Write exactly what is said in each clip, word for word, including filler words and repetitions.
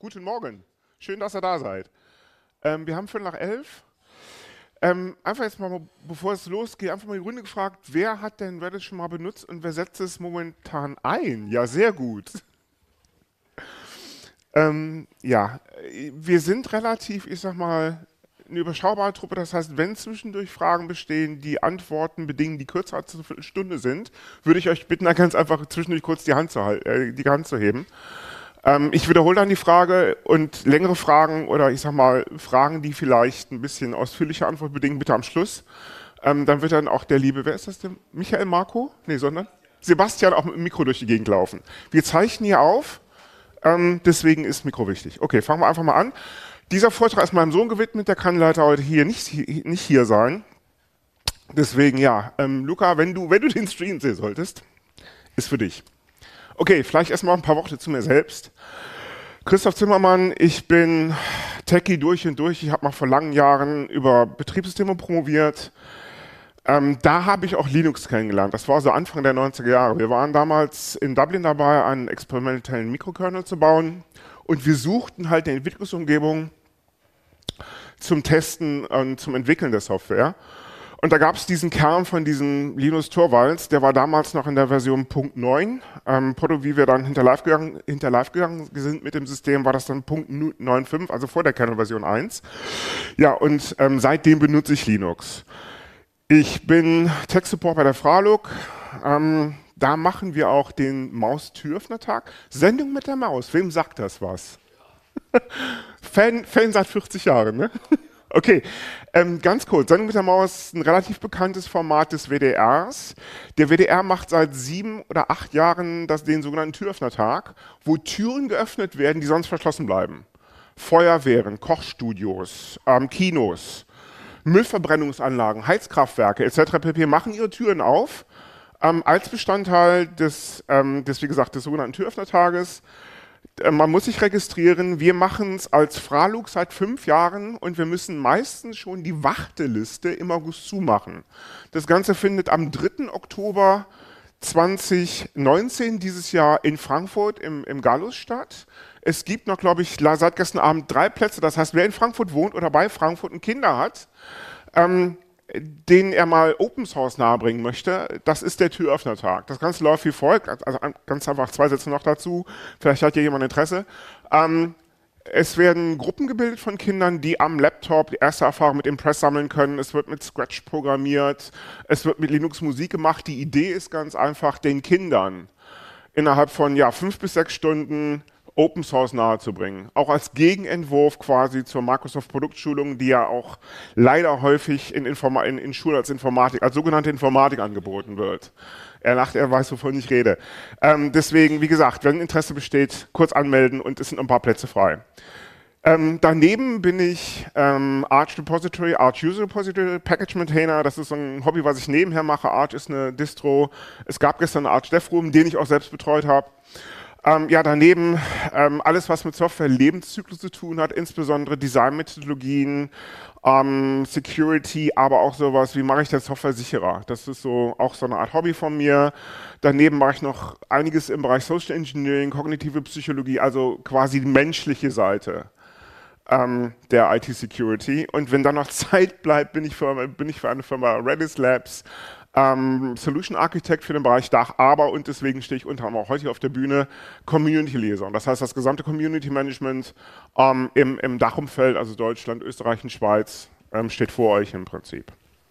Guten Morgen. Schön, dass ihr da seid. Ähm, wir haben Viertel nach elf. Ähm, einfach jetzt mal, bevor es losgeht, einfach mal die Runde gefragt, wer hat denn Redis schon mal benutzt und wer setzt es momentan ein? Ja, sehr gut. Ähm, ja, wir sind relativ, ich sag mal, eine überschaubare Truppe. Das heißt, wenn zwischendurch Fragen bestehen, die Antworten bedingen, die kürzer als eine Viertelstunde sind, würde ich euch bitten, da ganz einfach zwischendurch kurz die Hand zu, hal- äh, die Hand zu heben. Ähm, ich wiederhole dann die Frage und längere Fragen oder ich sag mal Fragen, die vielleicht ein bisschen ausführliche Antwort bedingen, bitte am Schluss. Ähm, dann wird dann auch der liebe, wer ist das denn? Michael Marco? Nee, sondern Sebastian auch mit dem Mikro durch die Gegend laufen. Wir zeichnen hier auf, ähm, deswegen ist Mikro wichtig. Okay, fangen wir einfach mal an. Dieser Vortrag ist meinem Sohn gewidmet, der kann leider heute hier nicht, nicht hier sein. Deswegen ja, ähm, Luca, wenn du, wenn du den Stream sehen solltest, ist für dich. Okay, vielleicht erstmal ein paar Worte zu mir selbst. Christoph Zimmermann, ich bin Techie durch und durch. Ich habe mal vor langen Jahren über Betriebssysteme promoviert. Ähm, da habe ich auch Linux kennengelernt. Das war so Anfang der neunziger Jahre. Wir waren damals in Dublin dabei, einen experimentellen Mikrokernel zu bauen. Und wir suchten halt eine Entwicklungsumgebung zum Testen und zum Entwickeln der Software. Und da gab es diesen Kern von diesem Linus Torvalds, der war damals noch in der Version Punkt neun. Ähm, Proto, wie wir dann hinter live, gegangen, hinter live gegangen sind mit dem System, war das dann Punkt neun Punkt fünf, also vor der Kernel-Version eins. Ja, und ähm, seitdem benutze ich Linux. Ich bin Tech-Support bei der Fraluk. Ähm, da machen wir auch den Maus-Türöffner-Tag. Sendung mit der Maus, wem sagt das was? Fan, Fan seit vierzig Jahren, ne? Okay, ähm, ganz kurz. Sendung mit der Maus ist ein relativ bekanntes Format des W D Rs. Der W D R macht seit sieben oder acht Jahren das, den sogenannten Türöffnertag, wo Türen geöffnet werden, die sonst verschlossen bleiben. Feuerwehren, Kochstudios, ähm, Kinos, Müllverbrennungsanlagen, Heizkraftwerke et cetera pp. Machen ihre Türen auf ähm, als Bestandteil des, ähm, des, wie gesagt, des sogenannten Türöffnertages. Man muss sich registrieren. Wir machen es als Fraluk seit fünf Jahren und wir müssen meistens schon die Warteliste im August zumachen. Das Ganze findet am dritten Oktober zweitausendneunzehn dieses Jahr in Frankfurt im, im Gallus statt. Es gibt noch, glaube ich, seit gestern Abend drei Plätze. Das heißt, wer in Frankfurt wohnt oder bei Frankfurt und Kinder hat, ähm, den er mal Open Source nahebringen möchte, das ist der Türöffnertag. Das Ganze läuft wie folgt, also ganz einfach zwei Sätze noch dazu, vielleicht hat ja jemand Interesse. Ähm, es werden Gruppen gebildet von Kindern, die am Laptop die erste Erfahrung mit Impress sammeln können. Es wird mit Scratch programmiert, es wird mit Linux Musik gemacht. Die Idee ist ganz einfach, den Kindern innerhalb von ja, fünf bis sechs Stunden Open Source nahezubringen. Auch als Gegenentwurf quasi zur Microsoft Produktschulung, die ja auch leider häufig in, Informa in, in Schulen als Informatik, als sogenannte Informatik angeboten wird. Er lacht, er weiß, wovon ich rede. Ähm, deswegen, wie gesagt, wenn Interesse besteht, kurz anmelden und es sind ein paar Plätze frei. Ähm, daneben bin ich ähm, Arch Repository, Arch User Repository, Package Maintainer. Das ist so ein Hobby, was ich nebenher mache. Arch ist eine Distro. Es gab gestern einen Arch Dev Room, den ich auch selbst betreut habe. Ähm, ja, daneben ähm, alles, was mit Software-Lebenszyklus zu tun hat, insbesondere Designmethodologien, ähm, Security, aber auch sowas, wie mache ich denn Software sicherer? Das ist so auch so eine Art Hobby von mir. Daneben mache ich noch einiges im Bereich Social Engineering, kognitive Psychologie, also quasi die menschliche Seite ähm, der I T-Security. Und wenn dann noch Zeit bleibt, bin ich für, bin ich für eine Firma Redis Labs, Ähm, Solution Architect für den Bereich Dach, aber, und deswegen stehe ich unter anderem auch heute hier auf der Bühne, Community Liaison. Das heißt, das gesamte Community Management ähm, im, im Dachumfeld, also Deutschland, Österreich und Schweiz, ähm, steht vor euch im Prinzip.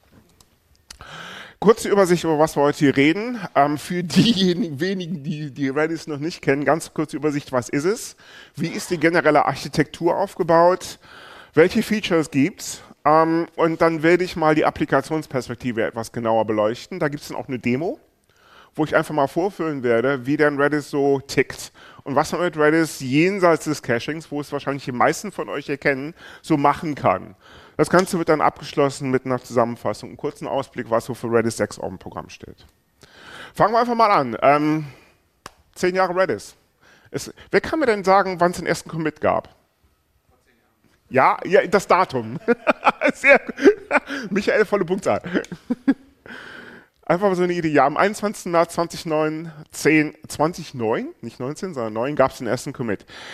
Kurze Übersicht, über was wir heute hier reden. Ähm, für diejenigen wenigen, die die Redis noch nicht kennen, ganz kurze Übersicht, was ist es? Wie ist die generelle Architektur aufgebaut? Welche Features gibt's? Um, und dann werde ich mal die Applikationsperspektive etwas genauer beleuchten. Da gibt es dann auch eine Demo, wo ich einfach mal vorführen werde, wie denn Redis so tickt und was man mit Redis jenseits des Cachings, wo es wahrscheinlich die meisten von euch erkennen, so machen kann. Das Ganze wird dann abgeschlossen mit einer Zusammenfassung, einem kurzen Ausblick, was so für Redis sechs auf dem Programm steht. Fangen wir einfach mal an. Ähm, zehn Jahre Redis. Es, wer kann mir denn sagen, wann es den ersten Commit gab? Ja, ja, das Datum. Sehr gut. Michael, volle Punktzahl. Einfach mal so eine Idee. Ja, am einundzwanzigsten März zweitausendneun, zehn, zweitausendneun, nicht neunzehn, sondern neun, gab es den ersten Commit.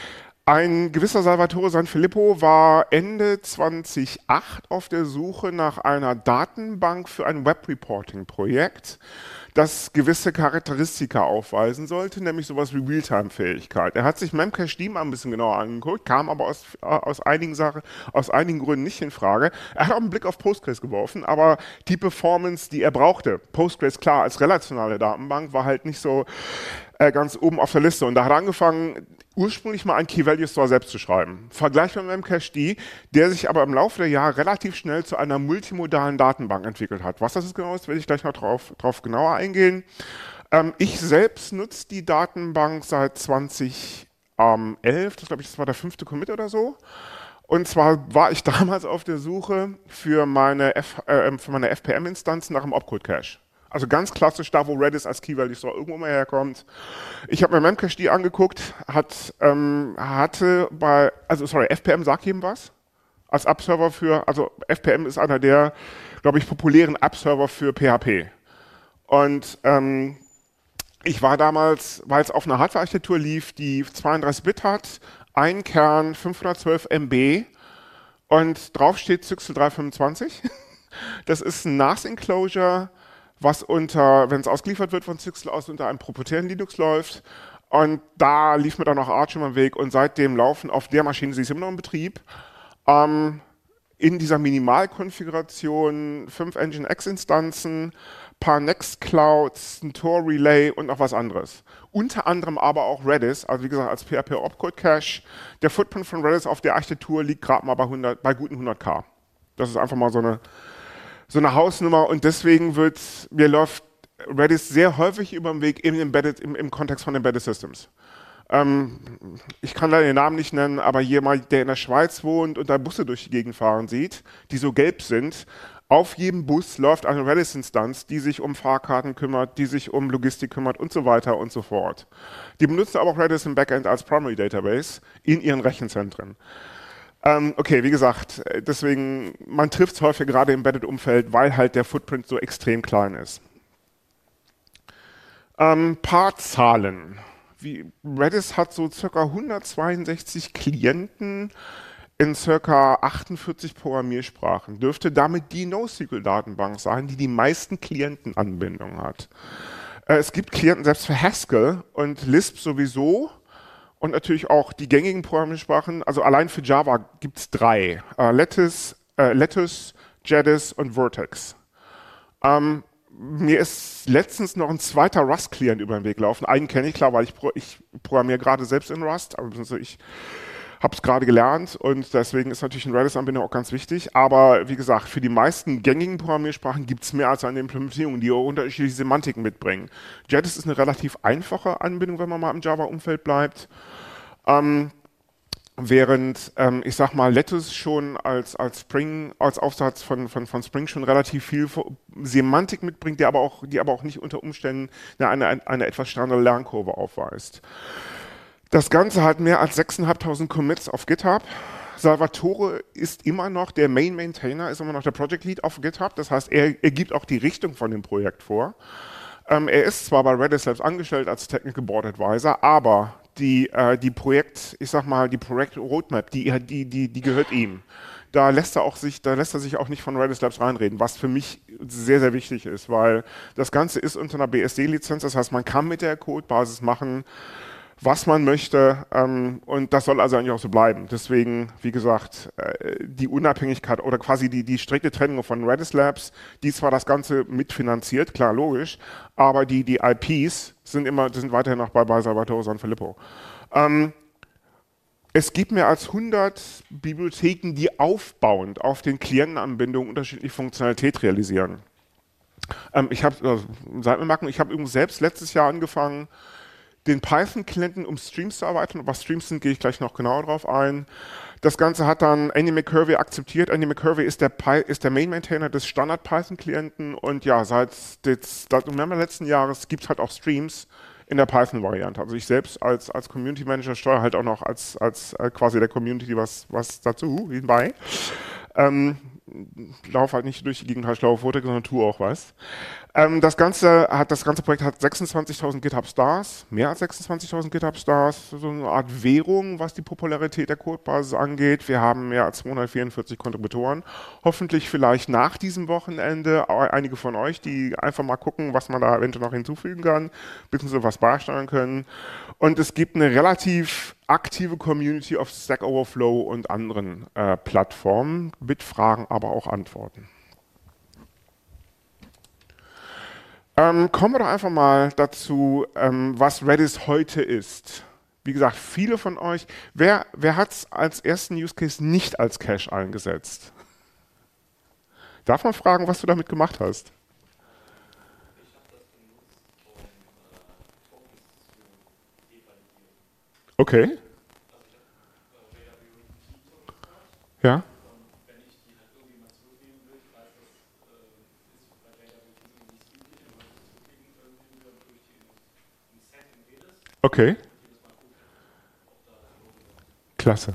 Ein gewisser Salvatore Sanfilippo war Ende zweitausendacht auf der Suche nach einer Datenbank für ein Web-Reporting-Projekt, das gewisse Charakteristika aufweisen sollte, nämlich sowas wie Realtime-Fähigkeit. Er hat sich Memcached mal ein bisschen genauer angeguckt, kam aber aus, äh, aus, einigen Sachen, aus einigen Gründen nicht in Frage. Er hat auch einen Blick auf Postgres geworfen, aber die Performance, die er brauchte, Postgres klar als relationale Datenbank, war halt nicht so äh, ganz oben auf der Liste. Und da hat er angefangen, ursprünglich mal einen Key-Value-Store selbst zu schreiben. Vergleichbar mit Memcached, der sich aber im Laufe der Jahre relativ schnell zu einer multimodalen Datenbank entwickelt hat. Was das genau ist, werde ich gleich noch drauf, drauf genauer eingehen. Ähm, ich selbst nutze die Datenbank seit zweitausendelf, das glaube ich, das war der fünfte Commit oder so. Und zwar war ich damals auf der Suche für meine, F, äh, für meine F P M-Instanzen nach einem Opcode-Cache. Also ganz klassisch da, wo Redis als Key-Value-Store irgendwo mal herkommt. Ich habe mir Memcached angeguckt, hat, ähm, hatte bei, also sorry, F P M sagt jedem was? Als App-Server für, also F P M ist einer der, glaube ich, populären App-Server für P H P. Und ähm, ich war damals, weil es auf einer Hardware-Architektur lief, die zweiunddreißig Bit hat, ein Kern, fünfhundertzwölf Megabyte und drauf steht Zyxel dreihundertfünfundzwanzig. Das ist ein N A S-Enclosure, was unter, wenn es ausgeliefert wird von Zyxel aus, unter einem proprietären Linux läuft. Und da lief mir dann noch Arch im Weg und seitdem laufen auf der Maschine, sie ist immer noch in Betrieb, ähm, in dieser Minimalkonfiguration fünf Nginx-Instanzen, paar Nextclouds, ein Tor Relay und noch was anderes. Unter anderem aber auch Redis, also wie gesagt als P H P Opcode Cache. Der Footprint von Redis auf der Architektur liegt gerade mal bei, hundert, bei guten hundert K. Das ist einfach mal so eine so eine Hausnummer und deswegen wird, mir läuft Redis sehr häufig über den Weg im, Embedded, im, im Kontext von Embedded Systems. Ähm, ich kann leider den Namen nicht nennen, aber jemand, der in der Schweiz wohnt und da Busse durch die Gegend fahren sieht, die so gelb sind, auf jedem Bus läuft eine Redis-Instanz, die sich um Fahrkarten kümmert, die sich um Logistik kümmert und so weiter und so fort. Die benutzen aber auch Redis im Backend als Primary Database in ihren Rechenzentren. Ähm, okay, wie gesagt, deswegen, man trifft es häufig gerade im Embedded-Umfeld, weil halt der Footprint so extrem klein ist. Ähm, paar Zahlen. Wie, Redis hat so ca. hundertzweiundsechzig Klienten in ca. achtundvierzig Programmiersprachen. Dürfte damit die NoSQL-Datenbank sein, die die meisten Klientenanbindungen hat. Äh, es gibt Klienten selbst für Haskell und Lisp sowieso. Und natürlich auch die gängigen Programmiersprachen, also allein für Java gibt es drei. Äh, Lattice, äh, Lattice, Jedis und Vertex. Ähm, mir ist letztens noch ein zweiter Rust-Client über den Weg gelaufen. Einen kenne ich klar, weil ich, pro, ich programmiere gerade selbst in Rust, also ich habe es gerade gelernt und deswegen ist natürlich ein Redis-Anbindung auch ganz wichtig. Aber wie gesagt, für die meisten gängigen Programmiersprachen gibt es mehr als eine Implementierung, die auch unterschiedliche Semantiken mitbringen. Jedis ist eine relativ einfache Anbindung, wenn man mal im Java-Umfeld bleibt. Ähm, während, ähm, ich sag mal, Lattice schon als, als Spring, als Aufsatz von, von, von Spring schon relativ viel Semantik mitbringt, die aber auch, die aber auch nicht unter Umständen eine, eine, eine etwas steilere Lernkurve aufweist. Das Ganze hat mehr als sechstausendfünfhundert Commits auf GitHub. Salvatore ist immer noch der Main Maintainer, ist immer noch der Project Lead auf GitHub. Das heißt, er, er gibt auch die Richtung von dem Projekt vor. Ähm, er ist zwar bei Redis selbst angestellt als Technical Board Advisor, aber die, äh, die Projekt, ich sag mal, die Projekt Roadmap, die, die, die, die gehört ihm. Da lässt er auch sich, da lässt er sich auch nicht von Redis Labs reinreden, was für mich sehr, sehr wichtig ist, weil das Ganze ist unter einer B S D-Lizenz, das heißt, man kann mit der Codebasis machen, was man möchte, ähm, und das soll also eigentlich auch so bleiben. Deswegen, wie gesagt, äh, die Unabhängigkeit oder quasi die, die strikte Trennung von Redis Labs, die zwar das Ganze mitfinanziert, klar, logisch, aber die, die I Ps sind immer, sind weiterhin noch bei, bei Salvatore Sanfilippo. Ähm, es gibt mehr als hundert Bibliotheken, die aufbauend auf den Klientenanbindungen unterschiedliche Funktionalität realisieren. Ähm, ich habe, also, seid mir merken, ich habe übrigens selbst letztes Jahr angefangen, den Python-Klienten um Streams zu erweitern. Was Streams sind, gehe ich gleich noch genauer drauf ein. Das Ganze hat dann Andy McCurvey akzeptiert. Andy McCurvey ist der, ist der Main-Maintainer des Standard-Python-Klienten und ja, seit, seit November letzten Jahres gibt es halt auch Streams in der Python-Variante. Also ich selbst als, als Community-Manager steuere halt auch noch als, als äh, quasi der Community was, was dazu hinbei. Ähm, laufe halt nicht durch die Gegend, halt schlaue Vorträge, sondern tue auch was. Ähm, das Ganze hat, das ganze Projekt hat sechsundzwanzigtausend GitHub Stars, mehr als sechsundzwanzigtausend GitHub Stars, so eine Art Währung, was die Popularität der Codebasis angeht. Wir haben mehr als zweihundertvierundvierzig Kontributoren. Hoffentlich vielleicht nach diesem Wochenende auch einige von euch, die einfach mal gucken, was man da eventuell noch hinzufügen kann, beziehungsweise was beisteuern können. Und es gibt eine relativ aktive Community auf Stack Overflow und anderen äh, Plattformen mit Fragen, aber auch Antworten. Ähm, kommen wir doch einfach mal dazu, ähm, was Redis heute ist. Wie gesagt, viele von euch, wer, wer hat es als ersten Use Case nicht als Cache eingesetzt? Darf man fragen, was du damit gemacht hast? Okay. Ja. Okay. Klasse.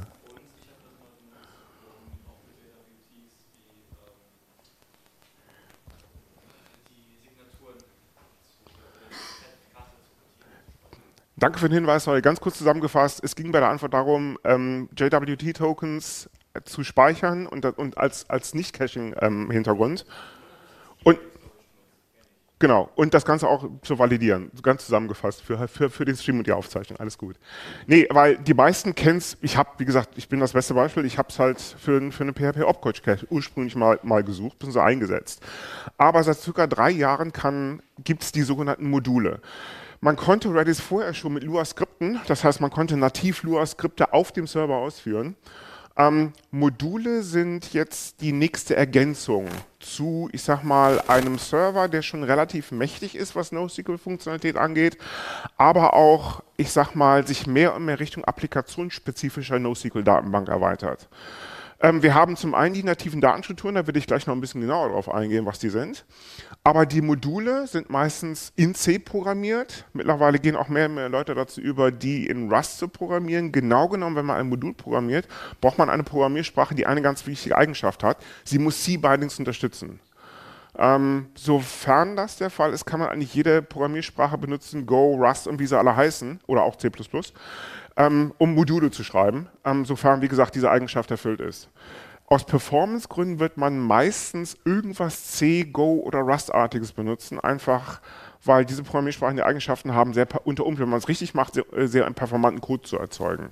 Danke für den Hinweis, sorry, ganz kurz zusammengefasst. Es ging bei der Antwort darum, ähm, J W T-Tokens zu speichern und, und als, als Nicht-Caching-Hintergrund. und genau, und das Ganze auch zu validieren, ganz zusammengefasst für, für, für den Stream und die Aufzeichnung, alles gut. Nee, weil die meisten kennen es, ich habe, wie gesagt, ich bin das beste Beispiel, ich habe es halt für, für eine P H P-Opcoach-Cache ursprünglich mal, mal gesucht, bin so eingesetzt. Aber seit circa drei Jahren gibt es die sogenannten Module. Man konnte Redis vorher schon mit Lua skripten, das heißt, man konnte nativ Lua-Skripte auf dem Server ausführen. Ähm, Module sind jetzt die nächste Ergänzung zu, ich sag mal, einem Server, der schon relativ mächtig ist, was NoSQL-Funktionalität angeht, aber auch, ich sag mal, sich mehr und mehr Richtung applikationsspezifischer NoSQL-Datenbank erweitert. Ähm, wir haben zum einen die nativen Datenstrukturen, da will ich gleich noch ein bisschen genauer drauf eingehen, was die sind. Aber die Module sind meistens in C programmiert. Mittlerweile gehen auch mehr und mehr Leute dazu über, die in Rust zu programmieren. Genau genommen, wenn man ein Modul programmiert, braucht man eine Programmiersprache, die eine ganz wichtige Eigenschaft hat. Sie muss C-Bindings unterstützen. Ähm, sofern das der Fall ist, kann man eigentlich jede Programmiersprache benutzen, Go, Rust und wie sie alle heißen, oder auch C plus plus, ähm, um Module zu schreiben, ähm, sofern, wie gesagt, diese Eigenschaft erfüllt ist. Aus Performance-Gründen wird man meistens irgendwas C, Go oder Rust-artiges benutzen, einfach weil diese Programmiersprachen die Eigenschaften haben, sehr unter Umständen, wenn man es richtig macht, sehr, sehr einen performanten Code zu erzeugen.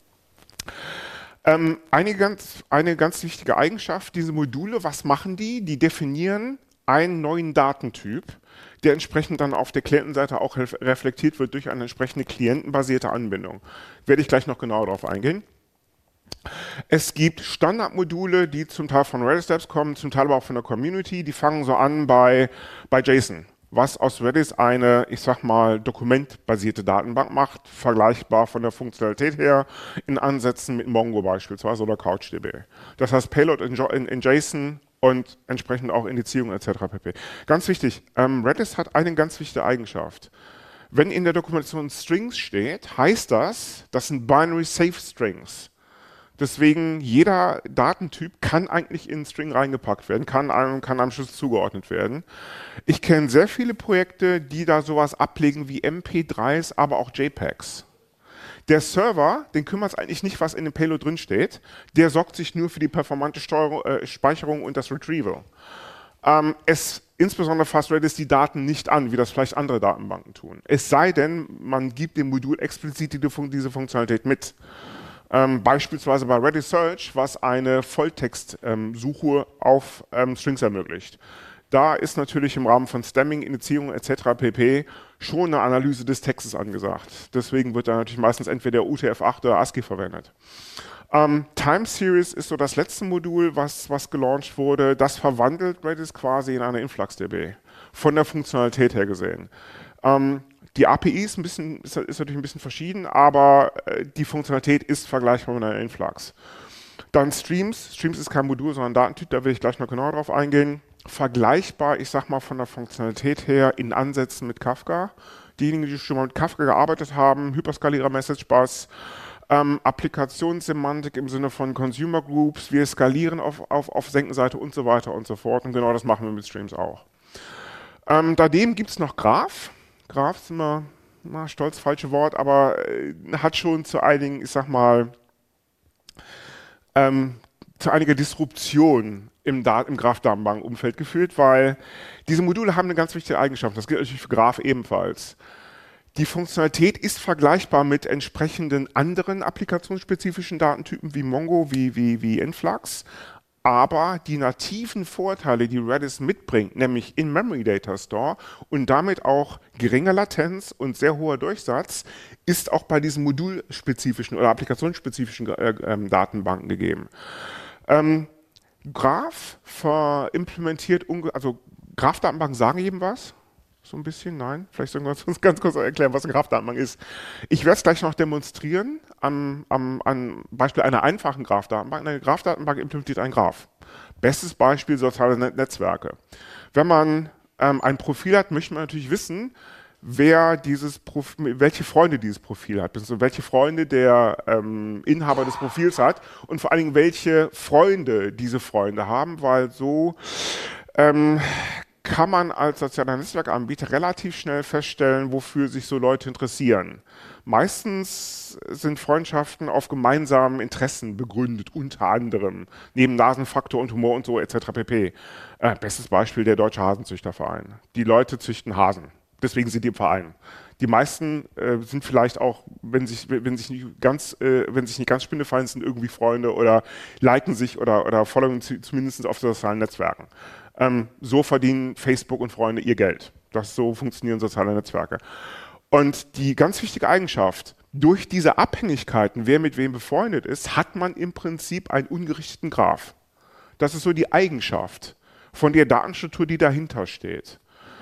Ähm, eine, ganz, eine ganz wichtige Eigenschaft, diese Module, was machen die? Die definieren einen neuen Datentyp, der entsprechend dann auf der Klientenseite auch reflektiert wird durch eine entsprechende klientenbasierte Anbindung. Werde ich gleich noch genauer darauf eingehen. Es gibt Standardmodule, die zum Teil von Redis selbst kommen, zum Teil aber auch von der Community. Die fangen so an bei, bei JSON, was aus Redis eine, ich sag mal, dokumentbasierte Datenbank macht, vergleichbar von der Funktionalität her in Ansätzen mit Mongo beispielsweise oder CouchDB. Das heißt Payload in, in, in JSON und entsprechend auch Indizierung et cetera pp. Ganz wichtig, ähm, Redis hat eine ganz wichtige Eigenschaft. Wenn in der Dokumentation Strings steht, heißt das, das sind Binary Safe Strings. Deswegen, jeder Datentyp kann eigentlich in einen String reingepackt werden, kann einem, kann einem Schlüssel zugeordnet werden. Ich kenne sehr viele Projekte, die da sowas ablegen wie M P dreis, aber auch JPEGs. Der Server, den kümmert es eigentlich nicht, was in dem Payload drinsteht. Der sorgt sich nur für die performante Steuerung, äh, Speicherung und das Retrieval. Ähm, es, insbesondere fasst Redis die Daten nicht an, wie das vielleicht andere Datenbanken tun. Es sei denn, man gibt dem Modul explizit die, diese Funktionalität mit. Ähm, beispielsweise bei Redis Search, was eine Volltextsuche ähm, auf ähm, Strings ermöglicht. Da ist natürlich im Rahmen von Stemming, Indizierung et cetera pp. Schon eine Analyse des Textes angesagt. Deswegen wird da natürlich meistens entweder U T F acht oder ASCII verwendet. Ähm, Time Series ist so das letzte Modul, was, was gelauncht wurde. Das verwandelt Redis quasi in eine InfluxDB. Von der Funktionalität her gesehen. Ähm, Die A P I ist, ein bisschen, ist, ist natürlich ein bisschen verschieden, aber äh, die Funktionalität ist vergleichbar mit einer Influx. Dann Streams. Streams ist kein Modul, sondern ein Datentyp, da will ich gleich noch genauer drauf eingehen. Vergleichbar, ich sag mal von der Funktionalität her, in Ansätzen mit Kafka. Diejenigen, die schon mal mit Kafka gearbeitet haben, Hyperskalierer Message Bus, ähm, Applikationssemantik im Sinne von Consumer Groups, wir skalieren auf, auf, auf Senkenseite und so weiter und so fort. Und genau das machen wir mit Streams auch. Ähm, daneben gibt es noch Graph. Graph ist immer, na, stolz, falsche Wort, aber äh, hat schon zu einigen, ich sag mal, ähm, zu einiger Disruption im, Dat im Graph-Datenbank-Umfeld geführt, weil diese Module haben eine ganz wichtige Eigenschaft. Das gilt natürlich für Graph ebenfalls. Die Funktionalität ist vergleichbar mit entsprechenden anderen applikationsspezifischen Datentypen wie Mongo, wie, wie, wie Influx. Aber die nativen Vorteile, die Redis mitbringt, nämlich In-Memory Data Store und damit auch geringe Latenz und sehr hoher Durchsatz, ist auch bei diesen modulspezifischen oder applikationsspezifischen äh, äh, Datenbanken gegeben. Ähm, Graph verimplementiert, also Graph-Datenbanken sagen jedem was? So ein bisschen, nein? Vielleicht sollen wir uns ganz kurz erklären, was eine Graph-Datenbank ist. Ich werde es gleich noch demonstrieren am, am, am Beispiel einer einfachen Graph-Datenbank. Eine Graph-Datenbank implementiert ein Graph. Bestes Beispiel soziale Net Netzwerke. Wenn man ähm, ein Profil hat, möchte man natürlich wissen, wer dieses Profil, welche Freunde dieses Profil hat, beziehungsweise welche Freunde der ähm, Inhaber des Profils hat und vor allen Dingen, welche Freunde diese Freunde haben, weil so ähm, kann man als sozialer Netzwerkanbieter relativ schnell feststellen, wofür sich so Leute interessieren. Meistens sind Freundschaften auf gemeinsamen Interessen begründet, unter anderem, neben Nasenfaktor und Humor und so et cetera pp. Äh, bestes Beispiel der Deutsche Hasenzüchterverein. Die Leute züchten Hasen. Deswegen sind die im Verein. Die meisten äh, sind vielleicht auch, wenn sich, wenn sich nicht ganz, äh, wenn sich nicht ganz spinnefallen sind, irgendwie Freunde oder liken sich oder, oder folgen zumindest auf sozialen Netzwerken. Ähm, so verdienen Facebook und Freunde ihr Geld. Das so funktionieren soziale Netzwerke. Und die ganz wichtige Eigenschaft, durch diese Abhängigkeiten, wer mit wem befreundet ist, hat man im Prinzip einen ungerichteten Graph. Das ist so die Eigenschaft von der Datenstruktur, die dahinter steht.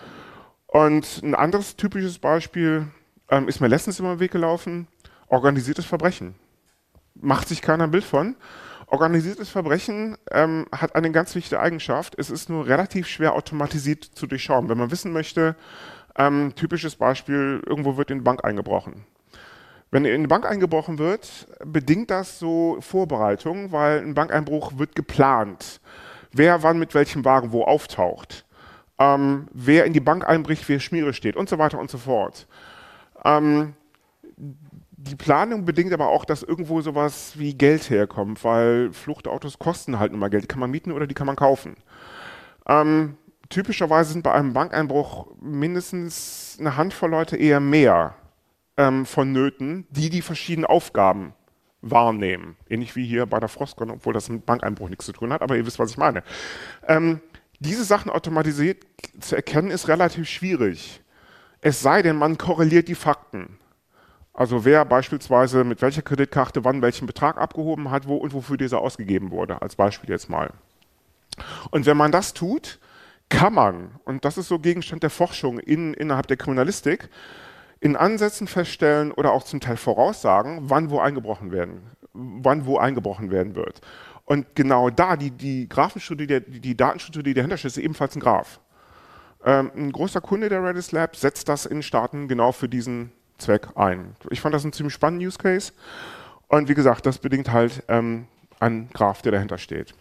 Und ein anderes typisches Beispiel ähm, ist mir letztens immer im Weg gelaufen, organisiertes Verbrechen. Macht sich keiner ein Bild von. Organisiertes Verbrechen ähm, hat eine ganz wichtige Eigenschaft. Es ist nur relativ schwer automatisiert zu durchschauen. Wenn man wissen möchte, ähm, typisches Beispiel, irgendwo wird in eine Bank eingebrochen. Wenn in eine Bank eingebrochen wird, bedingt das so Vorbereitungen, weil ein Bankeinbruch wird geplant. Wer wann mit welchem Wagen wo auftaucht. Ähm, wer in die Bank einbricht, wer Schmiere steht und so weiter und so fort. Ähm, Die Planung bedingt aber auch, dass irgendwo sowas wie Geld herkommt, weil Fluchtautos kosten halt nun mal Geld. Die kann man mieten oder die kann man kaufen. Ähm, typischerweise sind bei einem Bankeinbruch mindestens eine Handvoll Leute, eher mehr ähm, vonnöten, die die verschiedenen Aufgaben wahrnehmen. Ähnlich wie hier bei der Frostcon, obwohl das mit Bankeinbruch nichts zu tun hat, aber ihr wisst, was ich meine. Ähm, diese Sachen automatisiert zu erkennen, ist relativ schwierig. Es sei denn, man korreliert die Fakten. Also wer beispielsweise mit welcher Kreditkarte wann welchen Betrag abgehoben hat, wo und wofür dieser ausgegeben wurde, als Beispiel jetzt mal. Und wenn man das tut, kann man, und das ist so Gegenstand der Forschung in, innerhalb der Kriminalistik, in Ansätzen feststellen oder auch zum Teil voraussagen, wann wo eingebrochen werden, wann wo eingebrochen werden wird. Und genau da, die, die Graphenstruktur, die, die Datenstruktur, die dahinter steht, ist ebenfalls ein Graph. Ähm, ein großer Kunde der Redis Lab setzt das in Staaten genau für diesen Zweck ein. Ich fand das einen ziemlich spannenden Use Case und wie gesagt, das bedingt halt ähm, einen Graph, der dahinter steht.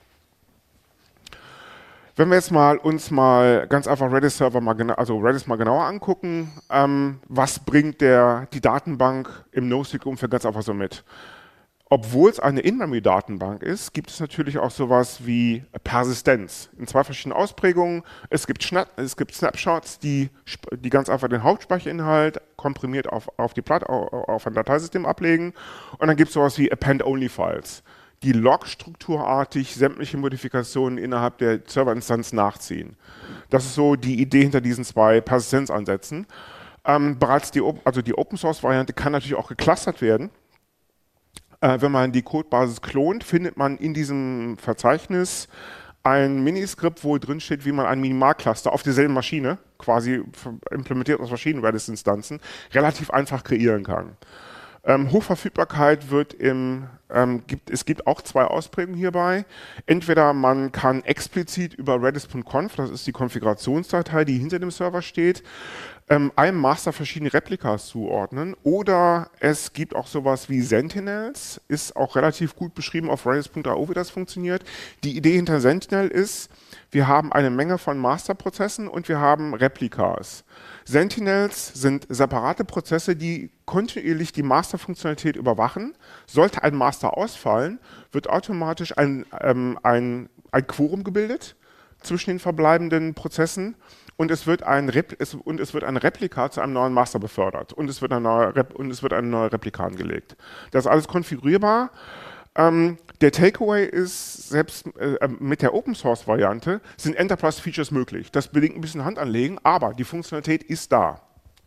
Wenn wir jetzt mal uns mal ganz einfach Redis Server mal genau, also Redis mal genauer angucken, ähm, was bringt der die Datenbank im NoSQL-Umfeld ganz einfach so mit? Obwohl es eine In-Memory-Datenbank ist, gibt es natürlich auch sowas wie Persistenz in zwei verschiedenen Ausprägungen. Es gibt, Schna es gibt Snapshots, die, die ganz einfach den Hauptspeicherinhalt komprimiert auf, auf, die Platte, auf ein Dateisystem ablegen. Und dann gibt es sowas wie Append-Only-Files, die log-strukturartig sämtliche Modifikationen innerhalb der Serverinstanz nachziehen. Das ist so die Idee hinter diesen zwei Persistenzansätzen. Ähm, bereits die, also die Open-Source-Variante kann natürlich auch geclustert werden. Äh, wenn man die Codebasis klont, findet man in diesem Verzeichnis ein Miniskript, wo drin steht, wie man ein Minimalcluster auf derselben Maschine, quasi implementiert aus verschiedenen Redis-Instanzen, relativ einfach kreieren kann. Ähm, Hochverfügbarkeit wird im, ähm, gibt, es gibt auch zwei Ausprägungen hierbei. Entweder man kann explizit über redis punkt conf, das ist die Konfigurationsdatei, die hinter dem Server steht, ähm, einem Master verschiedene Replikas zuordnen. Oder es gibt auch sowas wie Sentinels, ist auch relativ gut beschrieben auf redis punkt i o, wie das funktioniert. Die Idee hinter Sentinel ist, wir haben eine Menge von Masterprozessen und wir haben Replikas. Sentinels sind separate Prozesse, die kontinuierlich die Masterfunktionalität überwachen. Sollte ein Master ausfallen, wird automatisch ein, ähm, ein, ein Quorum gebildet zwischen den verbleibenden Prozessen und es wird ein, Repl es, und es wird ein Replika zu einem neuen Master befördert und es wird ein neuer Rep und es wird eine neue Replika angelegt. Das ist alles konfigurierbar. Ähm, der Takeaway ist, selbst äh, mit der Open-Source-Variante sind Enterprise-Features möglich. Das bedingt ein bisschen Handanlegen, aber die Funktionalität ist da.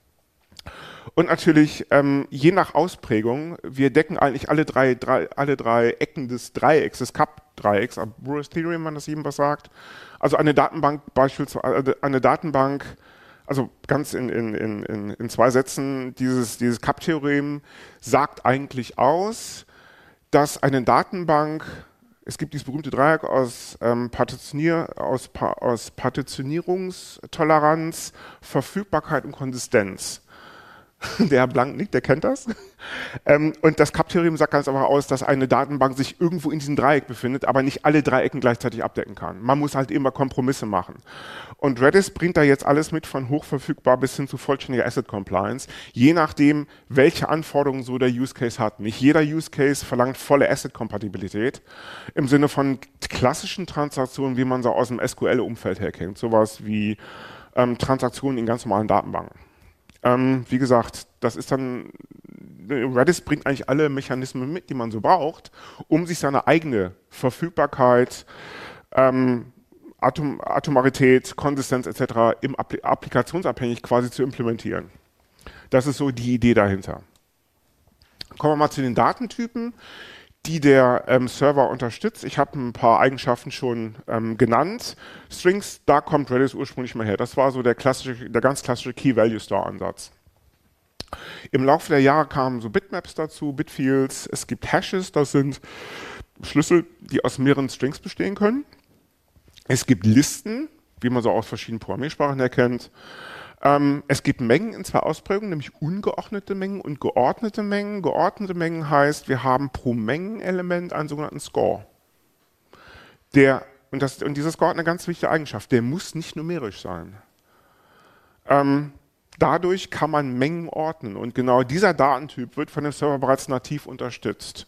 Und natürlich, ähm, je nach Ausprägung, wir decken eigentlich alle drei, drei, alle drei Ecken des Dreiecks, des Cup-Dreiecks, Brewer's Theorem, wenn man das jedem was sagt. Also eine Datenbank beispielsweise, eine Datenbank, also ganz in, in, in, in zwei Sätzen, dieses, dieses Cup-Theorem sagt eigentlich aus, dass eine Datenbank, es gibt dieses berühmte Dreieck aus, ähm, Partitionier, aus, pa aus Partitionierungstoleranz, Verfügbarkeit und Konsistenz. Der Herr Blank nickt, der kennt das. Ähm, und das Cup-Theorem sagt ganz einfach aus, dass eine Datenbank sich irgendwo in diesem Dreieck befindet, aber nicht alle Dreiecken gleichzeitig abdecken kann. Man muss halt immer Kompromisse machen. Und Redis bringt da jetzt alles mit, von hochverfügbar bis hin zu vollständiger Asset Compliance, je nachdem, welche Anforderungen so der Use Case hat. Nicht jeder Use Case verlangt volle Asset-Kompatibilität im Sinne von klassischen Transaktionen, wie man so aus dem S Q L-Umfeld her kennt. Sowas wie ähm, Transaktionen in ganz normalen Datenbanken. Ähm, wie gesagt, das ist dann, Redis bringt eigentlich alle Mechanismen mit, die man so braucht, um sich seine eigene Verfügbarkeit, ähm, Atom, Atomarität, Konsistenz et cetera im Appli applikationsabhängig quasi zu implementieren. Das ist so die Idee dahinter. Kommen wir mal zu den Datentypen, die der ähm, Server unterstützt. Ich habe ein paar Eigenschaften schon ähm, genannt. Strings, da kommt Redis ursprünglich mal her. Das war so der, klassische, der ganz klassische Key-Value-Store-Ansatz. Im Laufe der Jahre kamen so Bitmaps dazu, Bitfields. Es gibt Hashes, das sind Schlüssel, die aus mehreren Strings bestehen können. Es gibt Listen, wie man so aus verschiedenen Programmiersprachen erkennt. Ähm, es gibt Mengen in zwei Ausprägungen, nämlich ungeordnete Mengen und geordnete Mengen. Geordnete Mengen heißt, wir haben pro Mengenelement einen sogenannten Score. Der, und, das, und dieser Score hat eine ganz wichtige Eigenschaft, der muss nicht numerisch sein. Ähm, dadurch kann man Mengen ordnen und genau dieser Datentyp wird von dem Server bereits nativ unterstützt.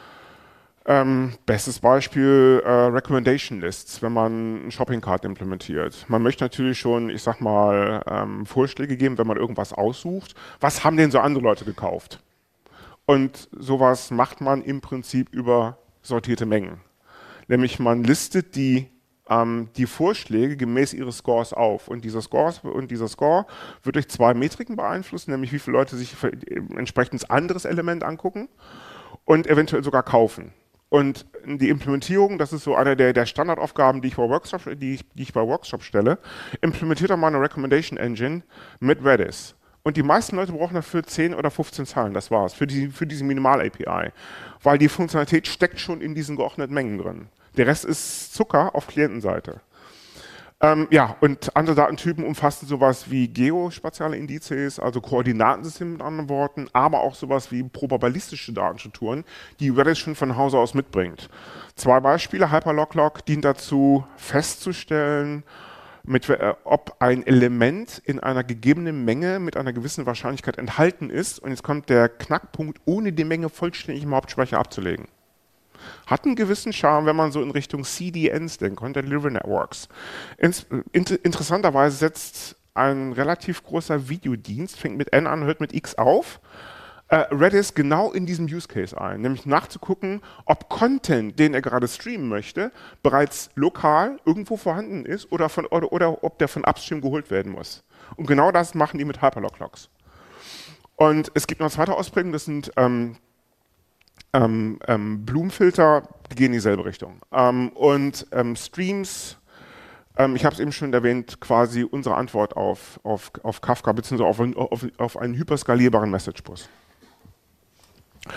Ähm, bestes Beispiel äh, Recommendation Lists, wenn man einen Shopping Cart implementiert. Man möchte natürlich schon, ich sag mal, ähm, Vorschläge geben, wenn man irgendwas aussucht. Was haben denn so andere Leute gekauft? Und sowas macht man im Prinzip über sortierte Mengen. Nämlich man listet die, ähm, die Vorschläge gemäß ihres Scores auf. Und dieser, Scores, und dieser Score wird durch zwei Metriken beeinflusst, nämlich wie viele Leute sich entsprechend ein anderes Element angucken und eventuell sogar kaufen. Und die Implementierung, das ist so eine der, der Standardaufgaben, die ich, bei Workshop, die, ich, die ich bei Workshop stelle, implementiert mal eine Recommendation Engine mit Redis. Und die meisten Leute brauchen dafür zehn oder fünfzehn Zeilen, das war's, für, die, für diese Minimal-A P I. Weil die Funktionalität steckt schon in diesen geordneten Mengen drin. Der Rest ist Zucker auf Klientenseite. Ähm, ja, und andere Datentypen umfassen sowas wie geospatiale Indizes, also Koordinatensysteme mit anderen Worten, aber auch sowas wie probabilistische Datenstrukturen, die Redis schon von Hause aus mitbringt. Zwei Beispiele. Hyperlog-Log dient dazu, festzustellen, mit, äh, ob ein Element in einer gegebenen Menge mit einer gewissen Wahrscheinlichkeit enthalten ist. Und jetzt kommt der Knackpunkt, ohne die Menge vollständig im Hauptspeicher abzulegen. Hat einen gewissen Charme, wenn man so in Richtung C D Ns denkt, Content Delivery Networks. Ins, inter, interessanterweise setzt ein relativ großer Videodienst, fängt mit N an, hört mit X auf, äh, Redis genau in diesem Use Case ein, nämlich nachzugucken, ob Content, den er gerade streamen möchte, bereits lokal irgendwo vorhanden ist oder, von, oder, oder ob der von Upstream geholt werden muss. Und genau das machen die mit Hyperlog-Logs. Und es gibt noch eine zweite Ausprägung, das sind ähm, Ähm, ähm, Bloom-Filter, die gehen in dieselbe Richtung. Ähm, und ähm, Streams, ähm, ich habe es eben schon erwähnt, quasi unsere Antwort auf, auf, auf Kafka bzw. Auf, auf, auf einen hyperskalierbaren Message-Bus.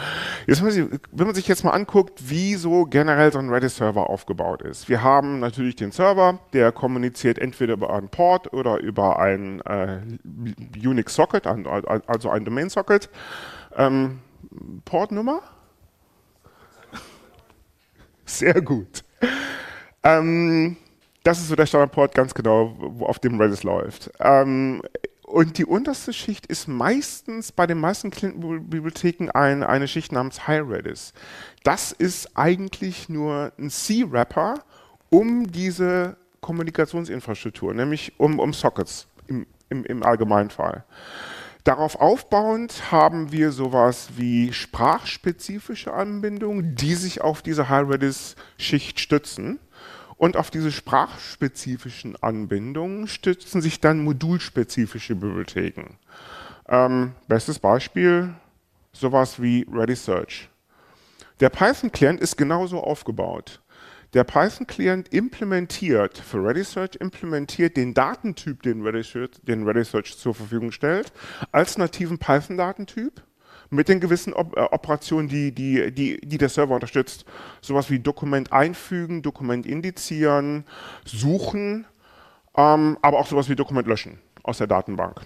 Jetzt, wenn man sich wenn man sich jetzt mal anguckt, wie so generell so ein Redis-Server aufgebaut ist. Wir haben natürlich den Server, der kommuniziert entweder über einen Port oder über ein äh, Unix-Socket, also ein Domain-Socket. Ähm, Portnummer? Sehr gut. Ähm, das ist so der Standardport, ganz genau, wo auf dem Redis läuft. Ähm, und die unterste Schicht ist meistens bei den meisten Client-Bibliotheken ein, eine Schicht namens Hi-Redis. Das ist eigentlich nur ein C-Wrapper um diese Kommunikationsinfrastruktur, nämlich um, um Sockets im, im, im Allgemeinfall. Darauf aufbauend haben wir sowas wie sprachspezifische Anbindungen, die sich auf diese Hi-Redis-Schicht stützen. Und auf diese sprachspezifischen Anbindungen stützen sich dann modulspezifische Bibliotheken. Ähm, bestes Beispiel, sowas wie Redis Search. Der Python-Client ist genauso aufgebaut. Der Python-Client implementiert, für Redis Search implementiert den Datentyp, den Redis, den Redis Search zur Verfügung stellt, als nativen Python-Datentyp mit den gewissen Op äh, Operationen, die, die, die, die der Server unterstützt. Sowas wie Dokument einfügen, Dokument indizieren, suchen, ähm, aber auch sowas wie Dokument löschen aus der Datenbank.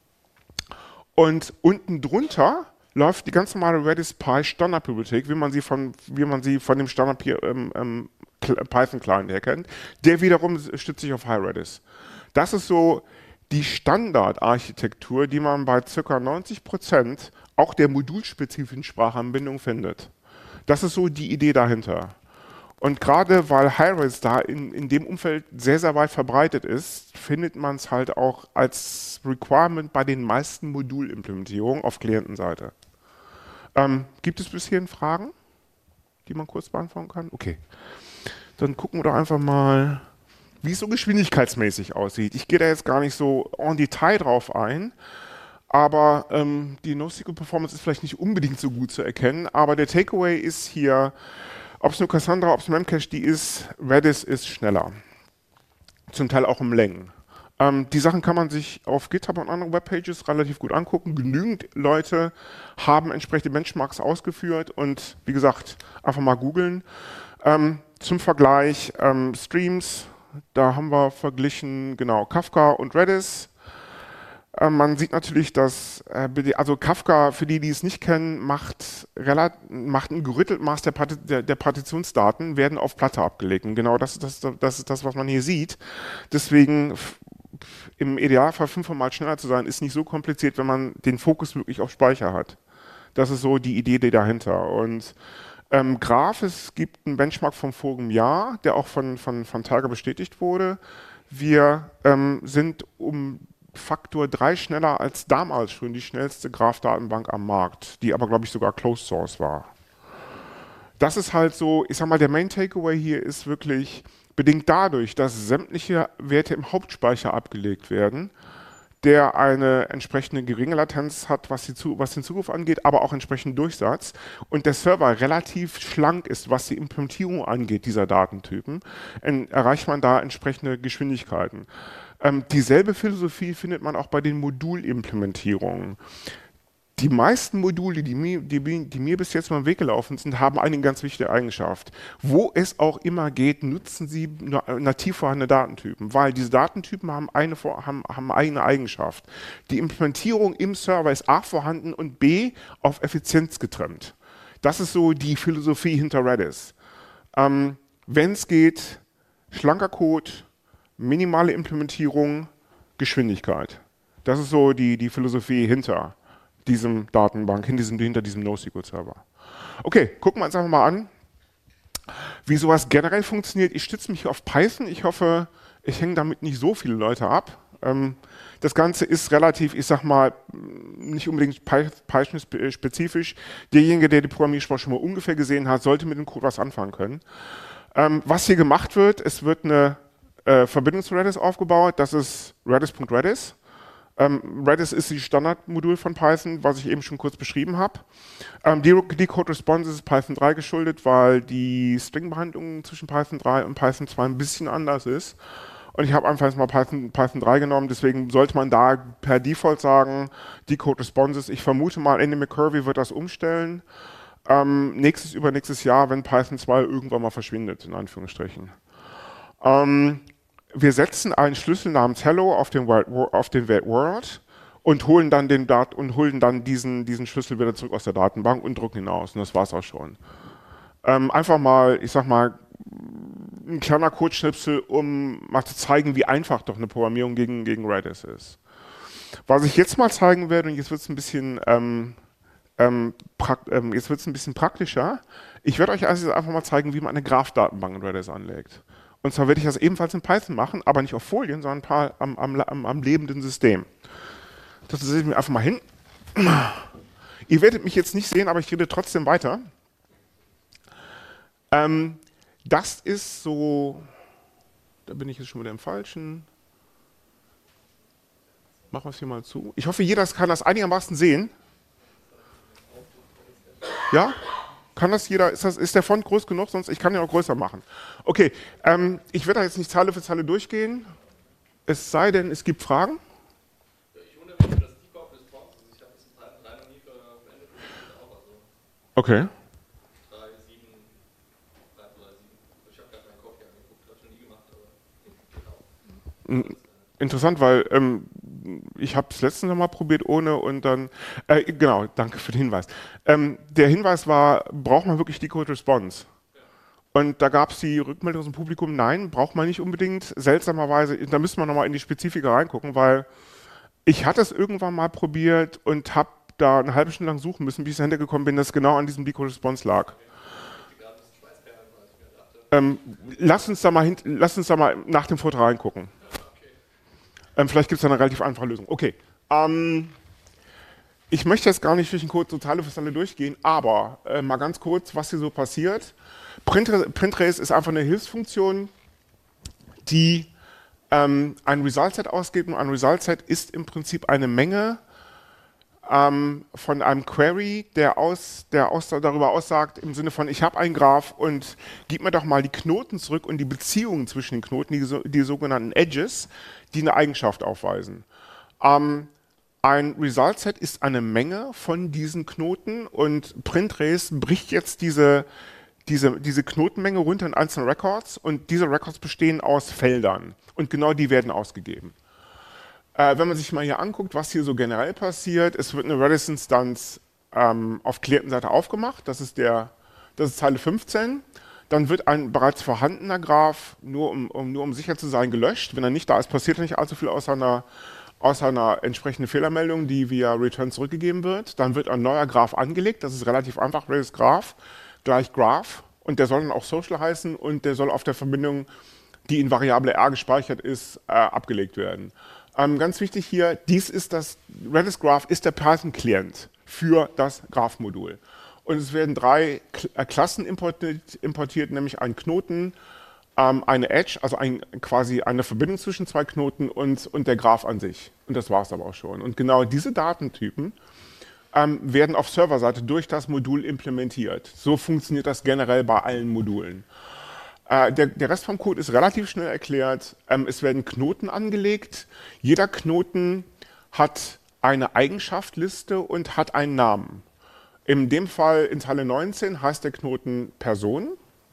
Und unten drunter läuft die ganz normale Redis Py Standardbibliothek, wie man sie von, wie man sie von dem Standard ähm, ähm, Python-Client her kennt. Der wiederum stützt sich auf Hi-Redis. Das ist so die Standardarchitektur, die man bei ca. neunzig Prozent auch der modulspezifischen Sprachanbindung findet. Das ist so die Idee dahinter. Und gerade weil Hi-Redis da in, in dem Umfeld sehr, sehr weit verbreitet ist, findet man es halt auch als Requirement bei den meisten Modulimplementierungen auf Klientenseite. Ähm, gibt es bis hierhin Fragen, die man kurz beantworten kann? Okay. Dann gucken wir doch einfach mal, wie es so geschwindigkeitsmäßig aussieht. Ich gehe da jetzt gar nicht so en Detail drauf ein, aber ähm, die NoSQL-Performance ist vielleicht nicht unbedingt so gut zu erkennen, aber der Takeaway ist hier, ob es nur Cassandra, ob es Memcached ist, Redis ist schneller. Zum Teil auch um Längen. Ähm, die Sachen kann man sich auf GitHub und anderen Webpages relativ gut angucken. Genügend Leute haben entsprechende Benchmarks ausgeführt und wie gesagt, einfach mal googeln. Ähm, zum Vergleich ähm, Streams, da haben wir verglichen, genau, Kafka und Redis. Ähm, man sieht natürlich, dass, äh, also Kafka, für die, die es nicht kennen, macht, macht ein gerüttelt Maß der, Parti der, der Partitionsdaten, werden auf Platte abgelegt. Und genau das ist das, das ist das, was man hier sieht. Deswegen im Idealfall fünfmal schneller zu sein, ist nicht so kompliziert, wenn man den Fokus wirklich auf Speicher hat. Das ist so die Idee die dahinter. Und ähm, Graph, es gibt einen Benchmark vom vorigen Jahr, der auch von, von, von Tiger bestätigt wurde. Wir ähm, sind um Faktor drei schneller als damals schon die schnellste Graph-Datenbank am Markt, die aber, glaube ich, sogar Closed Source war. Das ist halt so, ich sag mal, der Main Takeaway hier ist wirklich bedingt dadurch, dass sämtliche Werte im Hauptspeicher abgelegt werden, der eine entsprechende geringe Latenz hat, was, die zu, was den Zugriff angeht, aber auch entsprechend Durchsatz und der Server relativ schlank ist, was die Implementierung angeht dieser Datentypen, en, erreicht man da entsprechende Geschwindigkeiten. Ähm, dieselbe Philosophie findet man auch bei den Modulimplementierungen. Die meisten Module, die mir, die, die mir bis jetzt mal im Weg gelaufen sind, haben eine ganz wichtige Eigenschaft. Wo es auch immer geht, nutzen sie nativ vorhandene Datentypen, weil diese Datentypen haben eine, haben, haben eine eigene Die Implementierung im Server ist A vorhanden und B auf Effizienz getrimmt. Das ist so die Philosophie hinter Redis. Ähm, Wenn es geht, schlanker Code, minimale Implementierung, Geschwindigkeit. Das ist so die, die Philosophie hinter diesem Datenbank, hinter diesem, hinter diesem NoSQL-Server. Okay, gucken wir uns einfach mal an, wie sowas generell funktioniert. Ich stütze mich auf Python. Ich hoffe, ich hänge damit nicht so viele Leute ab. Ähm, das Ganze ist relativ, ich sag mal, nicht unbedingt Python-spezifisch. Derjenige, der die Programmiersprache schon mal ungefähr gesehen hat, sollte mit dem Code was anfangen können. Ähm, was hier gemacht wird, es wird eine äh, Verbindung zu Redis aufgebaut. Das ist redis.redis. Ähm, Redis ist das Standardmodul von Python, was ich eben schon kurz beschrieben habe. Ähm, die, die Code Response ist Python drei geschuldet, weil die Stringbehandlung zwischen Python drei und Python zwei ein bisschen anders ist. Und ich habe einfach jetzt mal Python, Python drei genommen, deswegen sollte man da per Default sagen, die Code Responses. Ich vermute mal, Andy McCurvey wird das umstellen. ähm, nächstes, übernächstes Jahr, wenn Python zwei irgendwann mal verschwindet, in Anführungsstrichen. Ähm, wir setzen einen Schlüssel namens Hello auf den, Wild, auf den Word und holen dann den Dat und holen dann diesen, diesen Schlüssel wieder zurück aus der Datenbank und drucken ihn aus. Und das war's auch schon. Ähm, einfach mal, ich sag mal, ein kleiner Codeschnipsel, um mal zu zeigen, wie einfach doch eine Programmierung gegen, gegen Redis ist. Was ich jetzt mal zeigen werde, und jetzt wird es ein bisschen ähm, ähm, ähm, jetzt wird es ein bisschen praktischer. Ich werde euch also einfach mal zeigen, wie man eine Graph-Datenbank in Redis anlegt. Und zwar werde ich das ebenfalls in Python machen, aber nicht auf Folien, sondern ein paar am, am, am, am lebenden System. Das setze ich mir einfach mal hin. Ihr werdet mich jetzt nicht sehen, aber ich rede trotzdem weiter. Ähm, das ist so, da bin ich jetzt schon wieder im Falschen. Machen wir es hier mal zu. Ich hoffe, jeder kann das einigermaßen sehen. Ja? Kann das jeder? Ist, das, ist der Font groß genug? Sonst ich kann den auch größer machen. Okay, ähm, ich werde da jetzt nicht Zeile für Zeile durchgehen. Es sei denn, es gibt Fragen. Ja, ich wundere mich über das Decock Response. Also ich habe das in Python drei noch nie verwendet und auch. Also okay. drei, sieben, drei, drei, sieben. Ich habe gar keinen Code hier angeguckt, habe schon nie gemacht, aber genau. Interessant, weil ähm, ich habe es letztens noch mal probiert ohne und dann, äh, genau, danke für den Hinweis. Ähm, der Hinweis war, braucht man wirklich Decode Response? Ja. Und da gab es die Rückmeldung aus dem Publikum, nein, braucht man nicht unbedingt. Seltsamerweise, da müssen wir noch mal in die Spezifika reingucken, weil ich hatte es irgendwann mal probiert und habe da eine halbe Stunde lang suchen müssen, bis ich dahinter gekommen bin, dass es genau an diesem Decode Response lag. Ähm, lass uns da mal hin, lass uns da mal nach dem Vortrag reingucken. Ähm, vielleicht gibt es da eine relativ einfache Lösung. Okay. Ähm, ich möchte jetzt gar nicht durch den Code Totale für alle durchgehen, aber äh, mal ganz kurz, was hier so passiert. Print, Printrace ist einfach eine Hilfsfunktion, die ähm, ein Result-Set ausgibt. Und ein Result-Set ist im Prinzip eine Menge ähm, von einem Query, der, aus, der aus, darüber aussagt, im Sinne von, ich habe einen Graph und gib mir doch mal die Knoten zurück und die Beziehungen zwischen den Knoten, die, die sogenannten Edges, die eine Eigenschaft aufweisen. Ähm, ein Result-Set ist eine Menge von diesen Knoten und Printrace bricht jetzt diese, diese, diese Knotenmenge runter in einzelne Records und diese Records bestehen aus Feldern und genau die werden ausgegeben. Äh, wenn man sich mal hier anguckt, was hier so generell passiert, es wird eine Redis-Instanz ähm, auf Klientenseite aufgemacht, das ist, der, das ist Zeile fünfzehn. Dann wird ein bereits vorhandener Graph, nur um, um, nur um sicher zu sein, gelöscht. Wenn er nicht da ist, passiert nicht allzu viel außer einer, außer einer entsprechenden Fehlermeldung, die via Return zurückgegeben wird. Dann wird ein neuer Graph angelegt, das ist relativ einfach, Redis Graph gleich Graph und der soll dann auch Social heißen und der soll auf der Verbindung, die in Variable R gespeichert ist, äh, abgelegt werden. Ähm, ganz wichtig hier, dies ist das, Redis Graph ist der Python-Client für das Graph-Modul. Und es werden drei Klassen importiert, importiert, nämlich ein Knoten, ähm, eine Edge, also ein, quasi eine Verbindung zwischen zwei Knoten und, und der Graph an sich. Und das war es aber auch schon. Und genau diese Datentypen ähm, werden auf Serverseite durch das Modul implementiert. So funktioniert das generell bei allen Modulen. Äh, der, der Rest vom Code ist relativ schnell erklärt. Ähm, es werden Knoten angelegt. Jeder Knoten hat eine Eigenschaftsliste und hat einen Namen. In dem Fall in Zeile neunzehn heißt der Knoten Person.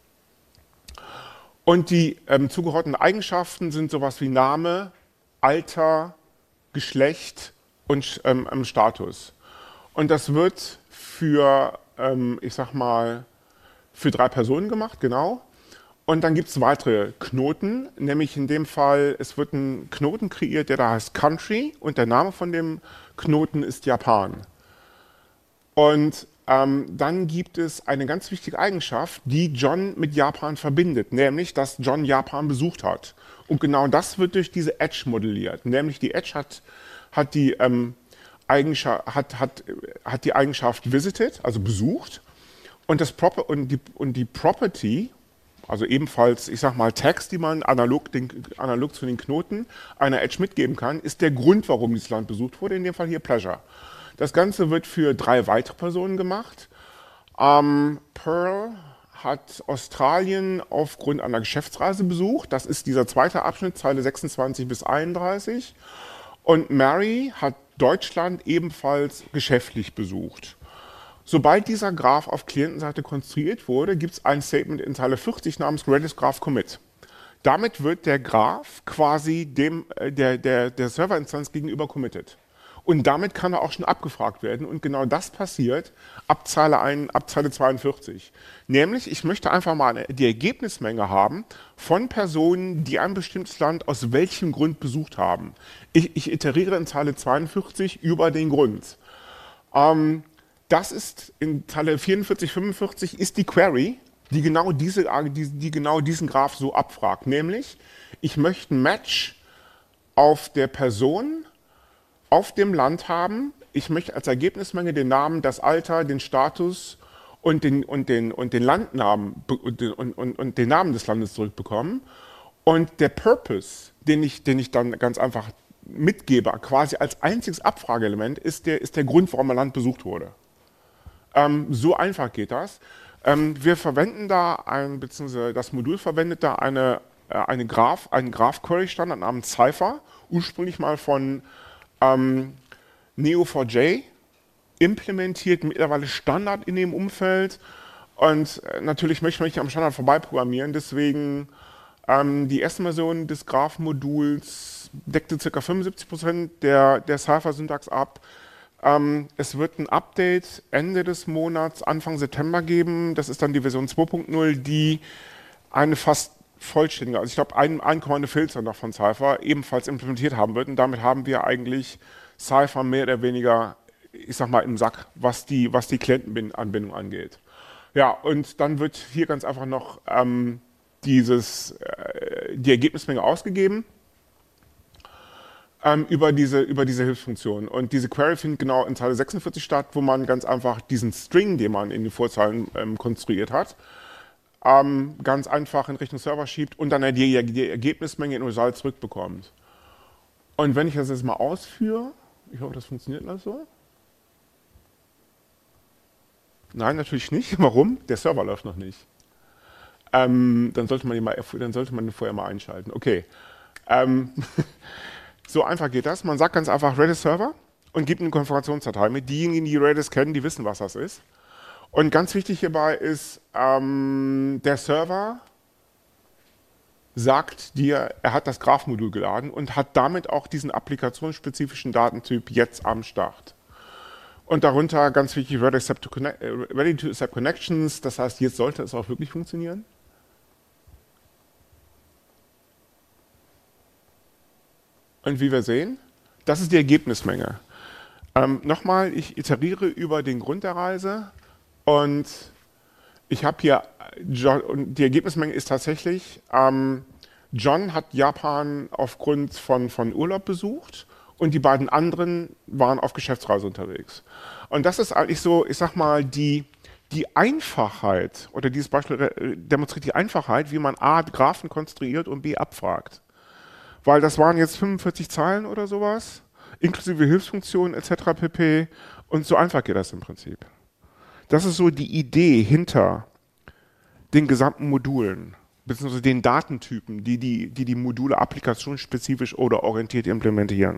Und die ähm, zugeordneten Eigenschaften sind sowas wie Name, Alter, Geschlecht und ähm, Status. Und das wird für, ähm, ich sag mal, für drei Personen gemacht, genau. Und dann gibt es weitere Knoten, nämlich in dem Fall, es wird ein Knoten kreiert, der da heißt Country und der Name von dem Knoten ist Japan. Und ähm, dann gibt es eine ganz wichtige Eigenschaft, die John mit Japan verbindet, nämlich, dass John Japan besucht hat. Und genau das wird durch diese Edge modelliert. Nämlich die Edge hat, hat, die, ähm, Eigenschaft, hat, hat, hat die Eigenschaft visited, also besucht. Und, das Proper und, die, und die Property, also ebenfalls, ich sag mal, Tags, die man analog, den, analog zu den Knoten einer Edge mitgeben kann, ist der Grund, warum dieses Land besucht wurde, in dem Fall hier Pleasure. Das Ganze wird für drei weitere Personen gemacht. Ähm, Pearl hat Australien aufgrund einer Geschäftsreise besucht. Das ist dieser zweite Abschnitt, Zeile sechsundzwanzig bis einunddreißig. Und Mary hat Deutschland ebenfalls geschäftlich besucht. Sobald dieser Graph auf Klientenseite konstruiert wurde, gibt es ein Statement in Zeile vierzig namens Redis Graph Commit. Damit wird der Graph quasi dem, äh, der, der, der Serverinstanz gegenüber committed. Und damit kann er auch schon abgefragt werden. Und genau das passiert ab Zeile, ein, ab Zeile zweiundvierzig. Nämlich, ich möchte einfach mal eine, die Ergebnismenge haben von Personen, die ein bestimmtes Land aus welchem Grund besucht haben. Ich, ich iteriere in Zeile zweiundvierzig über den Grund. Ähm, das ist in Zeile vierundvierzig, fünfundvierzig ist die Query, die genau, diese, die, die genau diesen Graph so abfragt. Nämlich, ich möchte ein Match auf der Person auf dem Land haben. Ich möchte als Ergebnismenge den Namen, das Alter, den Status und den, und den, und den Landnamen und, und, und, und den Namen des Landes zurückbekommen. Und der Purpose, den ich, den ich dann ganz einfach mitgebe, quasi als einziges Abfrageelement, ist der, ist der Grund, warum ein Land besucht wurde. Ähm, so einfach geht das. Ähm, wir verwenden da, ein, beziehungsweise das Modul verwendet da eine, äh, eine Graph, einen Graph-Query-Standard namens Cypher, ursprünglich mal von Ähm, N E O vier j implementiert, mittlerweile Standard in dem Umfeld, und äh, natürlich möchte man nicht am Standard vorbei programmieren, deswegen ähm, die erste Version des Graph-Moduls deckte ca. fünfundsiebzig Prozent der, der Cypher-Syntax ab. Ähm, es wird ein Update Ende des Monats, Anfang September geben, das ist dann die Version zwei punkt null, die eine fast vollständiger, also ich glaube ein, ein Kommando-Filter noch von Cypher ebenfalls implementiert haben wird, und damit haben wir eigentlich Cypher mehr oder weniger, ich sag mal, im Sack, was die, was die Klientenanbindung angeht. Ja, und dann wird hier ganz einfach noch ähm, dieses, äh, die Ergebnismenge ausgegeben ähm, über, diese, über diese Hilfsfunktion. Und diese Query findet genau in Zeile sechsundvierzig statt, wo man ganz einfach diesen String, den man in den Vorzeilen ähm, konstruiert hat, Ähm, ganz einfach in Richtung Server schiebt und dann die, die Ergebnismenge in Result zurückbekommt. Und wenn ich das jetzt mal ausführe, ich hoffe, das funktioniert alles so. Nein, natürlich nicht. Warum? Der Server läuft noch nicht. Ähm, dann, sollte man ihn mal, dann sollte man ihn vorher mal einschalten. Okay. Ähm, so einfach geht das. Man sagt ganz einfach Redis Server und gibt eine Konfigurationsdatei mit. Diejenigen, die Redis kennen, die wissen, was das ist. Und ganz wichtig hierbei ist, ähm, der Server sagt dir, er hat das Graph-Modul geladen und hat damit auch diesen applikationsspezifischen Datentyp jetzt am Start. Und darunter ganz wichtig, Ready to Accept, connect, ready to accept Connections, das heißt, jetzt sollte es auch wirklich funktionieren. Und wie wir sehen, das ist die Ergebnismenge. Ähm, Nochmal, ich iteriere über den Grund der Reise. Und ich habe hier, John, und die Ergebnismenge ist tatsächlich, ähm, John hat Japan aufgrund von, von Urlaub besucht und die beiden anderen waren auf Geschäftsreise unterwegs. Und das ist eigentlich so, ich sag mal, die, die Einfachheit, oder dieses Beispiel demonstriert die Einfachheit, wie man A, Graphen konstruiert und B, abfragt. Weil das waren jetzt fünfundvierzig Zeilen oder sowas, inklusive Hilfsfunktionen et cetera pp. Und so einfach geht das im Prinzip. Das ist so die Idee hinter den gesamten Modulen, beziehungsweise den Datentypen, die die, die, die Module applikationsspezifisch oder orientiert implementieren.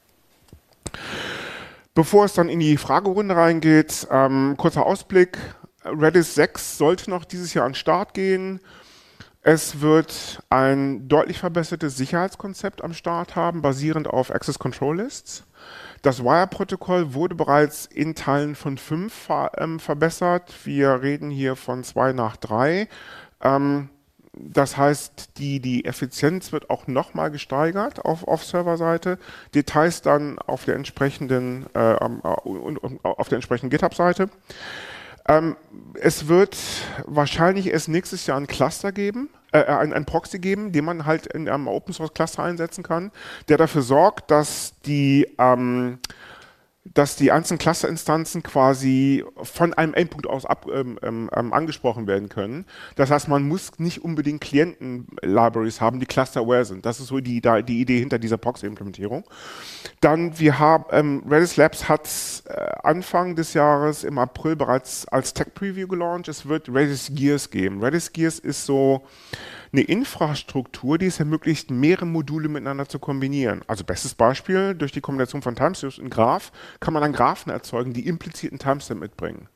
Bevor es dann in die Fragerunde reingeht, ähm, kurzer Ausblick. Redis sechs sollte noch dieses Jahr an den Start gehen. Es wird ein deutlich verbessertes Sicherheitskonzept am Start haben, basierend auf Access Control Lists. Das Wire-Protokoll wurde bereits in Teilen von fünf ver ähm, verbessert. Wir reden hier von zwei nach drei. Ähm, das heißt, die, die Effizienz wird auch nochmal gesteigert auf, auf Serverseite. Details dann auf der entsprechenden, äh, auf der entsprechenden GitHub-Seite. Ähm, es wird wahrscheinlich erst nächstes Jahr ein Cluster geben, äh, ein, ein Proxy geben, den man halt in einem Open Source Cluster einsetzen kann, der dafür sorgt, dass die, ähm, dass die einzelnen Clusterinstanzen quasi von einem Endpunkt aus ab, ähm, ähm, angesprochen werden können. Das heißt, man muss nicht unbedingt Klienten-Libraries haben, die cluster-aware sind. Das ist so die, die Idee hinter dieser Proxy-Implementierung. Dann, wir haben, ähm, Redis Labs hat äh, Anfang des Jahres im April bereits als Tech-Preview gelauncht. Es wird Redis Gears geben. Redis Gears ist so eine Infrastruktur, die es ermöglicht, mehrere Module miteinander zu kombinieren. Also bestes Beispiel, durch die Kombination von Timestamps und Graph kann man dann Graphen erzeugen, die impliziten Timestamp mitbringen.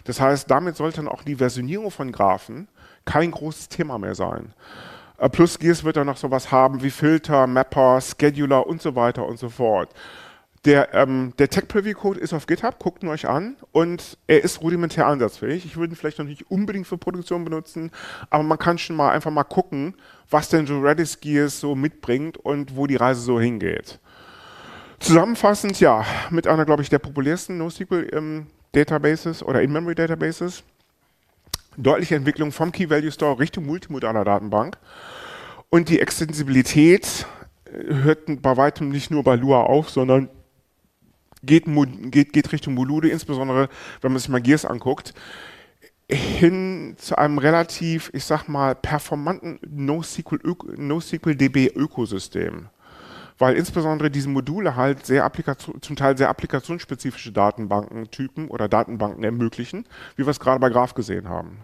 Das heißt, damit sollte dann auch die Versionierung von Graphen kein großes Thema mehr sein. Äh, plus Gears wird dann noch sowas haben wie Filter, Mapper, Scheduler und so weiter und so fort. Der, ähm, der Tech-Preview-Code ist auf GitHub, guckt ihn euch an und er ist rudimentär einsatzfähig. Ich würde ihn vielleicht noch nicht unbedingt für Produktion benutzen, aber man kann schon mal einfach mal gucken, was denn so Redis Gears so mitbringt und wo die Reise so hingeht. Zusammenfassend, ja, mit einer, glaube ich, der populärsten NoSQL-Databases oder In-Memory-Databases. Deutliche Entwicklung vom Key-Value-Store Richtung multimodaler Datenbank. Und die Extensibilität hört bei weitem nicht nur bei Lua auf, sondern geht, geht, geht Richtung Module, insbesondere wenn man sich mal Gears anguckt, hin zu einem relativ, ich sag mal, performanten NoSQL, NoSQL-D B-Ökosystem. Weil insbesondere diese Module halt sehr Applikation, zum Teil sehr applikationsspezifische Datenbankentypen oder Datenbanken ermöglichen, wie wir es gerade bei Graph gesehen haben.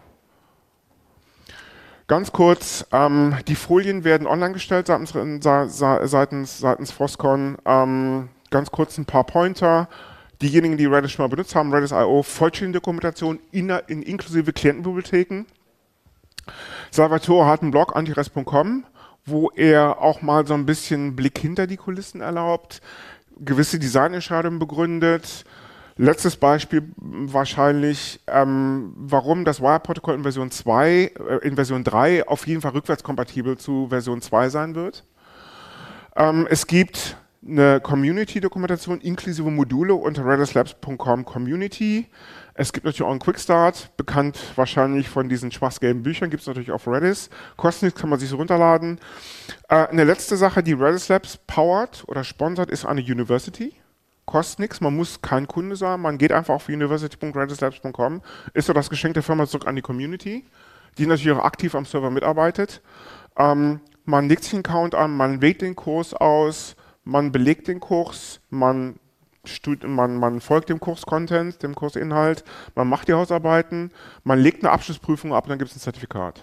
Ganz kurz, ähm, die Folien werden online gestellt seitens, seitens, seitens Frostcon. Ähm, ganz kurz ein paar Pointer. Diejenigen, die Redis schon mal benutzt haben, Redis Punkt i o, vollständige Dokumentation in, in, inklusive Klientenbibliotheken. Salvatore hat einen Blog, antirest punkt com, wo er auch mal so ein bisschen Blick hinter die Kulissen erlaubt, gewisse Designentscheidungen begründet. Letztes Beispiel wahrscheinlich, ähm, warum das Wire-Protokoll in Version zwei, äh, in Version drei auf jeden Fall rückwärtskompatibel zu Version zwei sein wird. Ähm, es gibt eine Community-Dokumentation inklusive Module unter redis labs punkt com Community. Es gibt natürlich auch einen Quickstart, bekannt wahrscheinlich von diesen schwarz-gelben Büchern, gibt es natürlich auf Redis. Kostet nichts, kann man sich so runterladen. Äh, eine letzte Sache, die Redis Labs powert oder sponsert, ist eine University. Kostet nichts, man muss kein Kunde sein, man geht einfach auf university punkt redis labs punkt com, ist so das Geschenk der Firma zurück an die Community, die natürlich auch aktiv am Server mitarbeitet. Ähm, man legt sich einen Account an, man wählt den Kurs aus, man belegt den Kurs, man, man, man folgt dem Kurscontent, dem Kursinhalt, man macht die Hausarbeiten, man legt eine Abschlussprüfung ab und dann gibt es ein Zertifikat.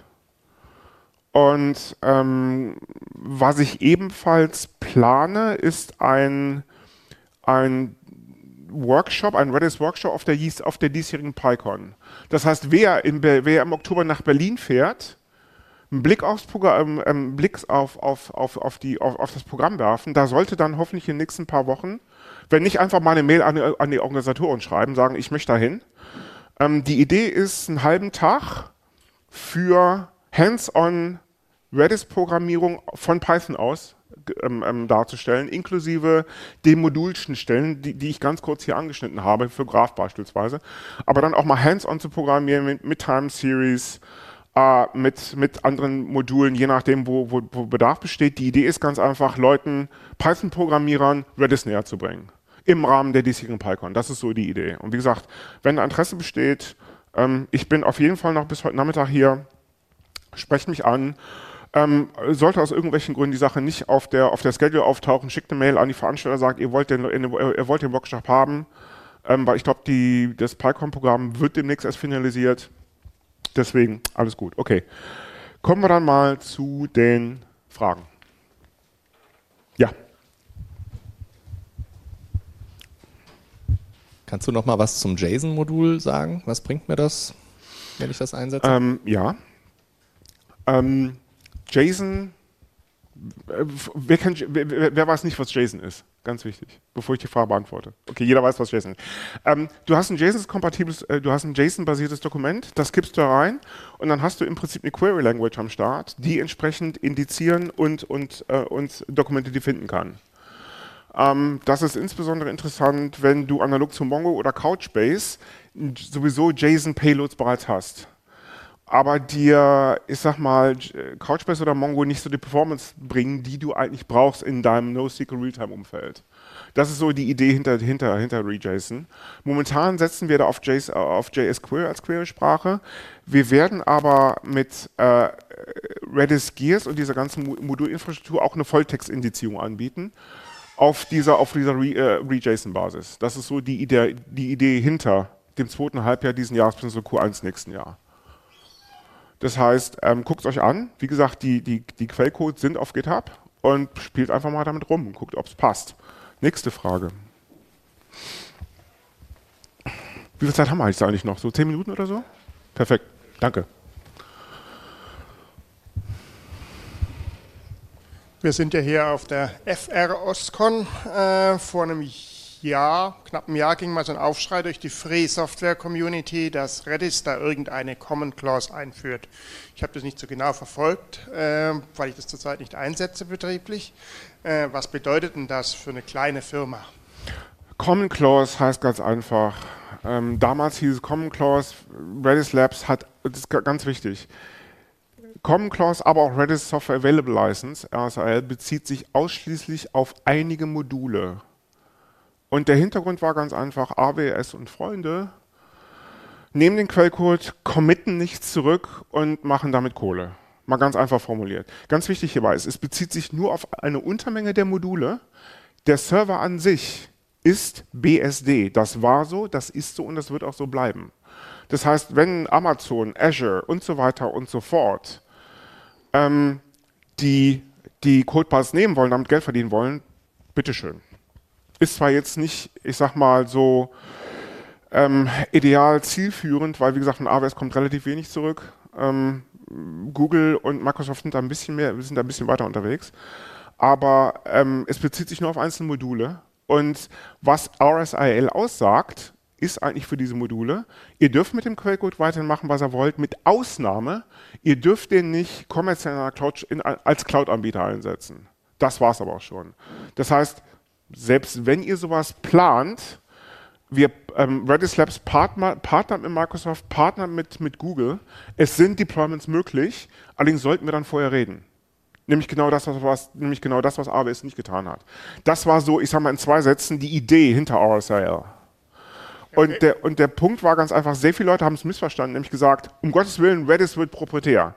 Und ähm, was ich ebenfalls plane, ist ein, ein Workshop, ein Redis-Workshop auf der, auf der diesjährigen PyCon. Das heißt, wer, in, wer im Oktober nach Berlin fährt, einen Blick aufs Programm, ähm, Blick auf, auf, auf, auf, die, auf, auf das Programm werfen. Da sollte dann hoffentlich in den nächsten paar Wochen, wenn nicht einfach mal eine Mail an, an die Organisatoren schreiben, sagen, ich möchte dahin. Ähm, die Idee ist, einen halben Tag für Hands-on Redis-Programmierung von Python aus ähm, ähm, darzustellen, inklusive den Modulschnittstellen, die, die ich ganz kurz hier angeschnitten habe, für Graph beispielsweise. Aber dann auch mal Hands-on zu programmieren mit, mit Time Series, Mit, mit anderen Modulen, je nachdem, wo, wo, wo Bedarf besteht. Die Idee ist ganz einfach, Leuten, Python-Programmierern Redis näher zu bringen. Im Rahmen der diesjährigen PyCon. Das ist so die Idee. Und wie gesagt, wenn da Interesse besteht, ähm, ich bin auf jeden Fall noch bis heute Nachmittag hier, sprecht mich an. Ähm, sollte aus irgendwelchen Gründen die Sache nicht auf der, auf der Schedule auftauchen, schickt eine Mail an die Veranstalter, sagt, ihr wollt den, ihr wollt den Workshop haben, ähm, weil ich glaube, das PyCon-Programm wird demnächst erst finalisiert. Deswegen, alles gut. Okay. Kommen wir dann mal zu den Fragen. Ja. Kannst du noch mal was zum JSON-Modul sagen? Was bringt mir das, wenn ich das einsetze? Ähm, ja. Ähm, JSON, äh, wer, kennt, wer, wer, wer weiß nicht, was JSON ist? Ganz wichtig, bevor ich die Frage beantworte. Okay, jeder weiß, was JSON ist. Ähm, du hast ein JSON-kompatibles, äh, du hast ein JSON-basiertes Dokument, das gibst du da rein und dann hast du im Prinzip eine Query-Language am Start, die entsprechend indizieren und, und, äh, und Dokumente, die finden kann. Ähm, das ist insbesondere interessant, wenn du analog zu Mongo oder Couchbase sowieso JSON-Payloads bereits hast. Aber dir, ich sag mal, Couchbase oder Mongo nicht so die Performance bringen, die du eigentlich brauchst in deinem NoSQL Realtime-Umfeld. Das ist so die Idee hinter, hinter, hinter ReJSON. Momentan setzen wir da auf, J S, auf J S Query als Query-Sprache. Wir werden aber mit äh, Redis Gears und dieser ganzen Modulinfrastruktur auch eine Volltextindizierung anbieten auf dieser, auf dieser Re, äh, ReJSON-Basis. Das ist so die Idee, die Idee hinter dem zweiten Halbjahr diesen Jahres bis zum Q eins nächsten Jahr. Das heißt, ähm, guckt es euch an. Wie gesagt, die, die, die Quellcodes sind auf GitHub und spielt einfach mal damit rum und guckt, ob es passt. Nächste Frage. Wie viel Zeit haben wir eigentlich eigentlich noch? So zehn Minuten oder so? Perfekt, danke. Wir sind ja hier auf der F R OSCON. Äh, vor einem Jahr, knapp einem Jahr, ging mal so ein Aufschrei durch die Free Software Community, dass Redis da irgendeine Common Clause einführt. Ich habe das nicht so genau verfolgt, äh, weil ich das zurzeit nicht einsetze betrieblich. Äh, was bedeutet denn das für eine kleine Firma? Common Clause heißt ganz einfach, ähm, damals hieß es Common Clause, Redis Labs hat, das ist ganz wichtig, Common Clause, aber auch Redis Software Available License, R S A L, bezieht sich ausschließlich auf einige Module. Und der Hintergrund war ganz einfach, A W S und Freunde nehmen den Quellcode, committen nichts zurück und machen damit Kohle. Mal ganz einfach formuliert. Ganz wichtig hierbei ist, es bezieht sich nur auf eine Untermenge der Module. Der Server an sich ist B S D. Das war so, das ist so und das wird auch so bleiben. Das heißt, wenn Amazon, Azure und so weiter und so fort ähm, die, die Codepaths nehmen wollen, damit Geld verdienen wollen, bitteschön. Ist zwar jetzt nicht, ich sag mal, so ähm, ideal zielführend, weil wie gesagt, von A W S kommt relativ wenig zurück. Ähm, Google und Microsoft sind da ein bisschen mehr, sind da ein bisschen weiter unterwegs. Aber ähm, es bezieht sich nur auf einzelne Module. Und was R S A L aussagt, ist eigentlich für diese Module, ihr dürft mit dem Quellcode weiterhin machen, was ihr wollt, mit Ausnahme, ihr dürft den nicht kommerziell in einer Cloud, in, als Cloud-Anbieter einsetzen. Das war es aber auch schon. Das heißt, selbst wenn ihr sowas plant, wir, ähm, Redis Labs Partner, partnert mit Microsoft, partnert mit, mit Google, es sind Deployments möglich, allerdings sollten wir dann vorher reden. Nämlich genau das, was, nämlich genau das, was A W S nicht getan hat. Das war so, ich sag mal in zwei Sätzen, die Idee hinter R S A L. Und, okay. der, und der Punkt war ganz einfach, sehr viele Leute haben es missverstanden, nämlich gesagt, um Gottes Willen, Redis wird proprietär.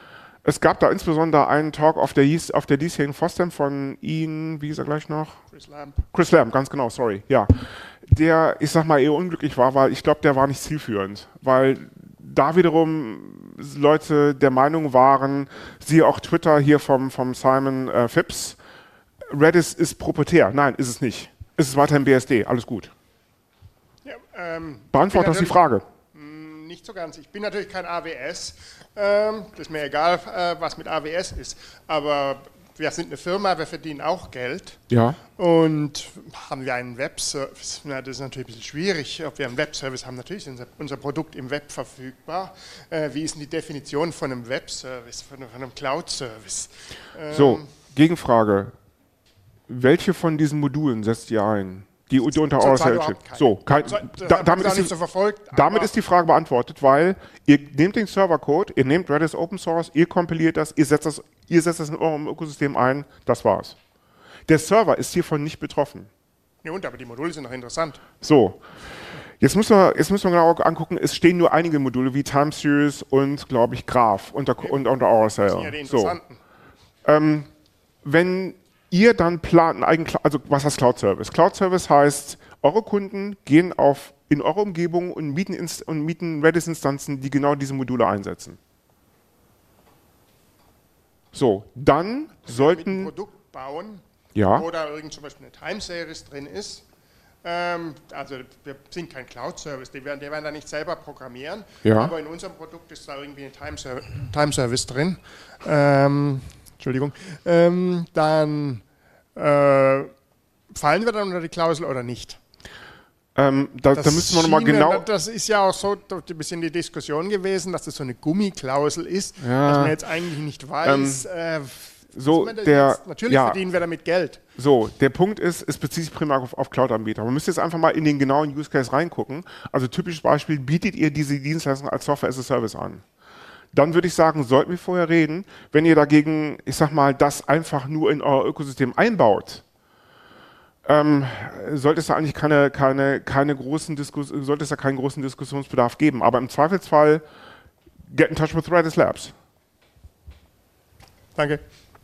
Es gab da insbesondere einen Talk auf der, auf der diesjährigen FOSDEM von Ihnen, wie hieß er gleich noch? Chris Lamb. Chris Lamb, ganz genau, sorry, ja. Der, ich sag mal, eher unglücklich war, weil ich glaube, der war nicht zielführend. Weil da wiederum Leute der Meinung waren, siehe auch Twitter hier vom, vom Simon äh, Phipps, Redis ist proprietär. Nein, ist es nicht. Es ist weiterhin B S D, alles gut. Ja, ähm, Beantwortet das die Frage? Mh, nicht so ganz. Ich bin natürlich kein A W S. Ähm, das ist mir egal, äh, was mit A W S ist. Aber wir sind eine Firma, wir verdienen auch Geld. Ja. Und haben wir einen Webservice? Na, das ist natürlich ein bisschen schwierig. Ob wir einen Webservice haben, natürlich ist unser Produkt im Web verfügbar. Äh, wie ist denn die Definition von einem Webservice, von, von einem Cloud-Service? Ähm, so, Gegenfrage. Welche von diesen Modulen setzt ihr ein? Die unter R S A L steht. So, kein, so, da, damit, ist die, so verfolgt, damit ist die Frage beantwortet, weil ihr nehmt den Servercode, ihr nehmt Redis Open Source, ihr kompiliert das, ihr setzt das, ihr setzt das in eurem Ökosystem ein, das war's. Der Server ist hiervon nicht betroffen. Ja und, aber die Module sind noch interessant. So, jetzt müssen wir, jetzt müssen wir genau angucken, es stehen nur einige Module wie Time Series und, glaube ich, Graph unter, okay. und, unter R S A L. Das sind ja die interessanten. So. Ähm, wenn ihr dann plant einen eigenen, also was heißt Cloud Service? Cloud Service heißt, eure Kunden gehen auf in eure Umgebung und mieten, Inst und mieten Redis-Instanzen, die genau diese Module einsetzen. So, dann Wenn sollten... wir ein Produkt bauen, ja. wo da irgend zum Beispiel eine Time Series drin ist, ähm, also wir sind kein Cloud Service, die werden, die werden da nicht selber programmieren, ja. aber in unserem Produkt ist da irgendwie ein Time, Ser Time Service drin. Ähm, Entschuldigung. Ähm, dann äh, fallen wir dann unter die Klausel oder nicht? Ähm, da, da müssen wir nochmal genau... Das ist ja auch so ein bisschen die Diskussion gewesen, dass das so eine Gummiklausel ist, ja. dass man jetzt eigentlich nicht weiß... Ähm, äh, so der, jetzt, natürlich ja, verdienen wir damit Geld. So, der Punkt ist, es bezieht sich primär auf, auf Cloud-Anbieter. Man müsste jetzt einfach mal in den genauen Use Case reingucken. Also typisches Beispiel, bietet ihr diese Dienstleistung als Software as a Service an? Dann würde ich sagen, sollten wir vorher reden. Wenn ihr dagegen, ich sag mal, das einfach nur in euer Ökosystem einbaut, ähm, sollte es da eigentlich keine, keine, keine großen Diskus sollte es da keinen großen Diskussionsbedarf geben. Aber im Zweifelsfall, get in touch with Redis Labs. Danke.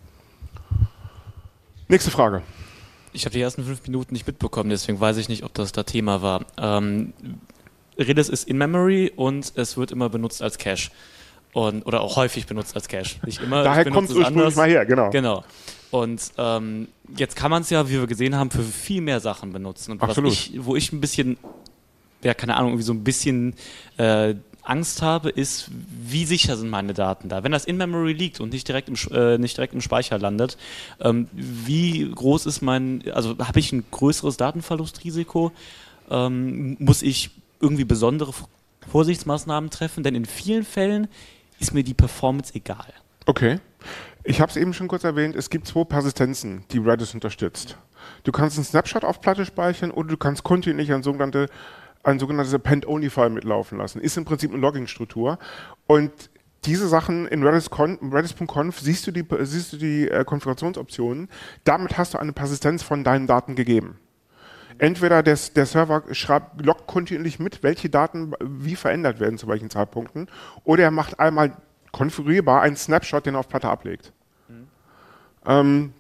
Nächste Frage. Ich habe die ersten fünf Minuten nicht mitbekommen, deswegen weiß ich nicht, ob das da Thema war. Ähm, Redis ist in-Memory und es wird immer benutzt als Cache. Und, oder auch häufig benutzt als Cache. Nicht immer. Daher kommt es ursprünglich mal her, genau. Genau. Und ähm, jetzt kann man es ja, wie wir gesehen haben, für viel mehr Sachen benutzen. Und was Absolut. ich, wo ich ein bisschen ja, keine Ahnung, irgendwie so ein bisschen äh, Angst habe, ist, wie sicher sind meine Daten da? Wenn das in Memory liegt und nicht direkt im, äh, nicht direkt im Speicher landet, ähm, wie groß ist mein, also habe ich ein größeres Datenverlustrisiko? Ähm, muss ich irgendwie besondere Vorsichtsmaßnahmen treffen? Denn in vielen Fällen ist mir die Performance egal. Okay. Ich habe es eben schon kurz erwähnt, es gibt zwei Persistenzen, die Redis unterstützt. Du kannst einen Snapshot auf Platte speichern oder du kannst kontinuierlich ein sogenannte ein sogenanntes Append-Only-File mitlaufen lassen. Ist im Prinzip eine Logging-Struktur. Und diese Sachen in Redis punkt conf siehst du die, siehst du die äh, Konfigurationsoptionen. Damit hast du eine Persistenz von deinen Daten gegeben. Entweder des, der Server schreibt, loggt kontinuierlich mit, welche Daten wie verändert werden zu welchen Zeitpunkten, oder er macht einmal konfigurierbar einen Snapshot, den er auf Platte ablegt. Mhm. Ähm,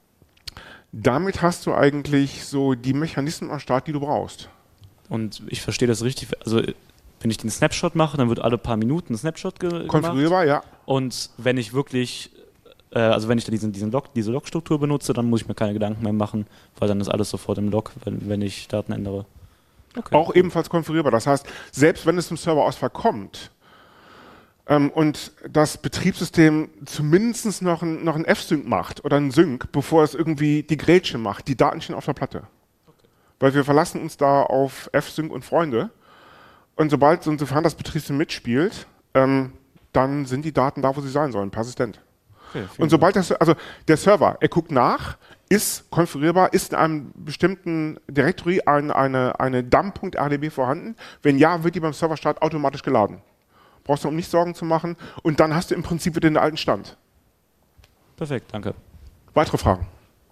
damit hast du eigentlich so die Mechanismen am Start, die du brauchst. Und ich verstehe das richtig, also wenn ich den Snapshot mache, dann wird alle paar Minuten ein Snapshot ge gemacht. Konfigurierbar, ja. Und wenn ich wirklich, äh, also wenn ich da diesen, diesen Log, diese Log-Struktur benutze, dann muss ich mir keine Gedanken mehr machen, weil dann ist alles sofort im Log, wenn, wenn ich Daten ändere. Okay. Auch ebenfalls konfigurierbar. Das heißt, selbst wenn es zum Serverausfall kommt ähm, und das Betriebssystem zumindest noch ein, noch ein F-Sync macht oder ein Sync, bevor es irgendwie die Grätsche macht, die Daten stehen auf der Platte. Weil wir verlassen uns da auf F-Sync und Freunde. Und sobald, und sofern das Betriebssystem mitspielt, ähm, dann sind die Daten da, wo sie sein sollen, persistent. Okay, und sobald das, also der Server, er guckt nach, ist konfigurierbar, ist in einem bestimmten Directory ein, eine, eine dump.rdb vorhanden. Wenn ja, wird die beim Serverstart automatisch geladen. Brauchst du um nicht Sorgen zu machen. Und dann hast du im Prinzip wieder den alten Stand. Perfekt, danke. Weitere Fragen?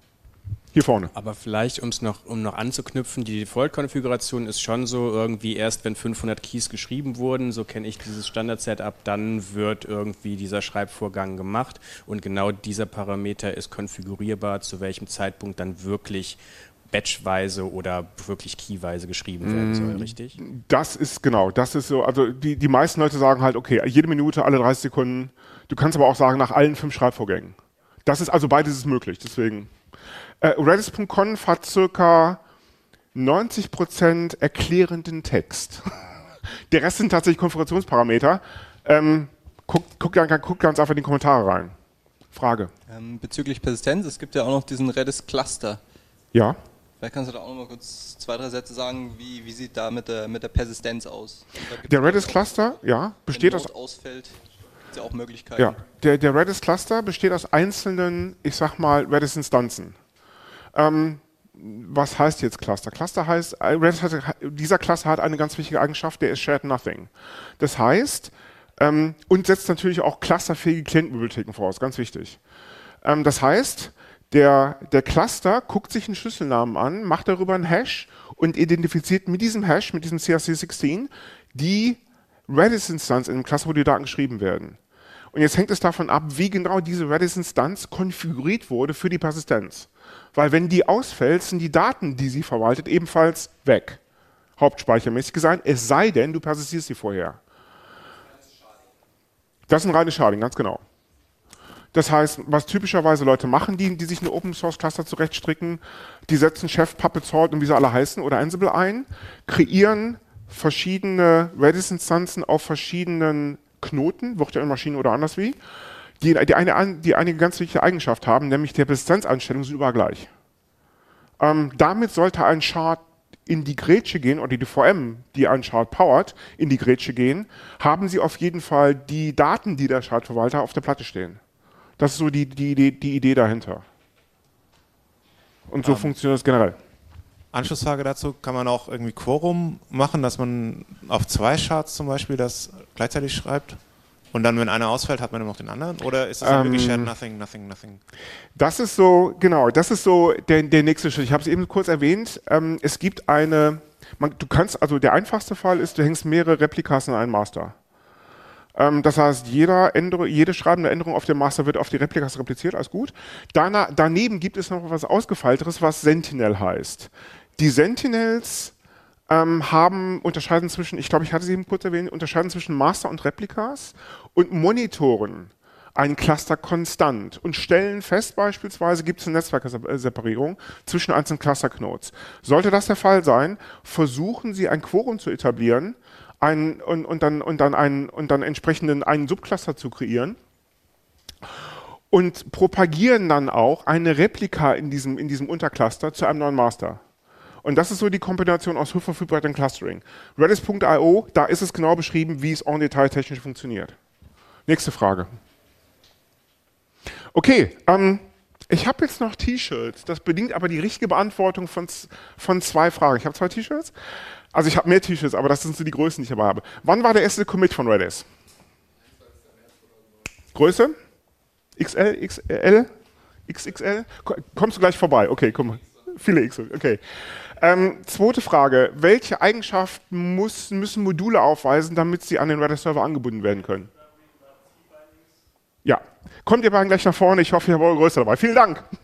Hier vorne. Aber vielleicht, um's noch, um noch anzuknüpfen, die Default-Konfiguration ist schon so irgendwie erst, wenn fünfhundert Keys geschrieben wurden, so kenne ich dieses Standard-Setup, dann wird irgendwie dieser Schreibvorgang gemacht und genau dieser Parameter ist konfigurierbar, zu welchem Zeitpunkt dann wirklich batchweise oder wirklich keyweise geschrieben werden soll, richtig? Das ist genau, das ist so, also die, die meisten Leute sagen halt, okay, jede Minute, alle dreißig Sekunden, du kannst aber auch sagen, nach allen fünf Schreibvorgängen. Das ist also beides ist möglich, deswegen. Uh, Redis punkt conf hat circa neunzig Prozent erklärenden Text. Der Rest sind tatsächlich Konfigurationsparameter. Ähm, guckt, guckt, guckt ganz einfach in die Kommentare rein. Frage. Ähm, bezüglich Persistenz, es gibt ja auch noch diesen Redis Cluster. Ja. Vielleicht kannst du da auch noch mal kurz zwei, drei Sätze sagen, wie, wie sieht da mit der, mit der Persistenz aus? Der Redis Cluster, ja, besteht aus... ausfällt, gibt es ja auch Möglichkeiten. Ja, der, der Redis Cluster besteht aus einzelnen, ich sag mal, Redis Instanzen. Ähm, was heißt jetzt Cluster? Cluster heißt, Redis hat, dieser Cluster hat eine ganz wichtige Eigenschaft, der ist Shared Nothing. Das heißt, ähm, und setzt natürlich auch clusterfähige Klientenbibliotheken voraus, ganz wichtig. Ähm, das heißt, der, der Cluster guckt sich einen Schlüsselnamen an, macht darüber einen Hash und identifiziert mit diesem Hash, mit diesem C R C sechzehn, die Redis-Instanz in dem Cluster, wo die Daten geschrieben werden. Und jetzt hängt es davon ab, wie genau diese Redis-Instanz konfiguriert wurde für die Persistenz. Weil wenn die ausfällt, sind die Daten, die sie verwaltet, ebenfalls weg. Hauptspeichermäßig gesagt, es sei denn, du persistierst sie vorher. Das ist ein reines Sharding, ganz genau. Das heißt, was typischerweise Leute machen, die, die sich eine Open-Source-Cluster zurechtstricken, die setzen Chef, Puppet, Salt und wie sie alle heißen oder Ansible ein, kreieren verschiedene Redis-Instanzen auf verschiedenen Knoten, virtuellen Maschinen oder anders wie, die, die, eine, die einige ganz wichtige Eigenschaft haben, nämlich die Persistenzeinstellungen sind überall gleich. Ähm, damit sollte ein Shard in die Grätsche gehen, oder die V M, die einen Shard powert, in die Grätsche gehen, haben sie auf jeden Fall die Daten, die der Shardverwalter auf der Platte stehen. Das ist so die, die, die, die Idee dahinter. Und so um, funktioniert das generell. Anschlussfrage dazu, kann man auch irgendwie Quorum machen, dass man auf zwei Shards zum Beispiel das gleichzeitig schreibt? Und dann, wenn einer ausfällt, hat man immer noch den anderen? Oder ist das dann ähm, wirklich Shared Nothing, Nothing, Nothing? Das ist so, genau, das ist so der, der nächste Schritt. Ich habe es eben kurz erwähnt. Ähm, es gibt eine, man, du kannst, also der einfachste Fall ist, du hängst mehrere Replikas in einen Master. Ähm, das heißt, jeder Änderung, jede schreibende Änderung auf dem Master wird auf die Replikas repliziert, alles gut. Dana, daneben gibt es noch etwas Ausgefeilteres, was Sentinel heißt. Die Sentinels ähm, haben, unterscheiden zwischen, ich glaube, ich hatte sie eben kurz erwähnt, unterscheiden zwischen Master und Replikas und monitoren ein Cluster konstant und stellen fest, beispielsweise gibt es eine Netzwerkseparierung zwischen einzelnen Cluster-Knodes. Sollte das der Fall sein, versuchen Sie ein Quorum zu etablieren einen, und, und dann, und dann, einen, und dann entsprechenden einen Subcluster zu kreieren und propagieren dann auch eine Replika in diesem, in diesem Untercluster zu einem neuen Master. Und das ist so die Kombination aus Hochverfügbarkeit und Clustering. Redis Punkt i o, da ist es genau beschrieben, wie es en Detail technisch funktioniert. Nächste Frage. Okay, ähm, ich habe jetzt noch T-Shirts. Das bedingt aber die richtige Beantwortung von, von zwei Fragen. Ich habe zwei T-Shirts. Also ich habe mehr T-Shirts, aber das sind so die Größen, die ich dabei habe. Wann war der erste Commit von Redis? Größe? X L, X L, X X L? Kommst du gleich vorbei? Okay, komm mal. Viele X, okay. Ähm, zweite Frage. Welche Eigenschaften muss, müssen Module aufweisen, damit sie an den Redis-Server angebunden werden können? Ja. Kommt ihr beiden gleich nach vorne? Ich hoffe, ihr habt eure Größe dabei. Vielen Dank.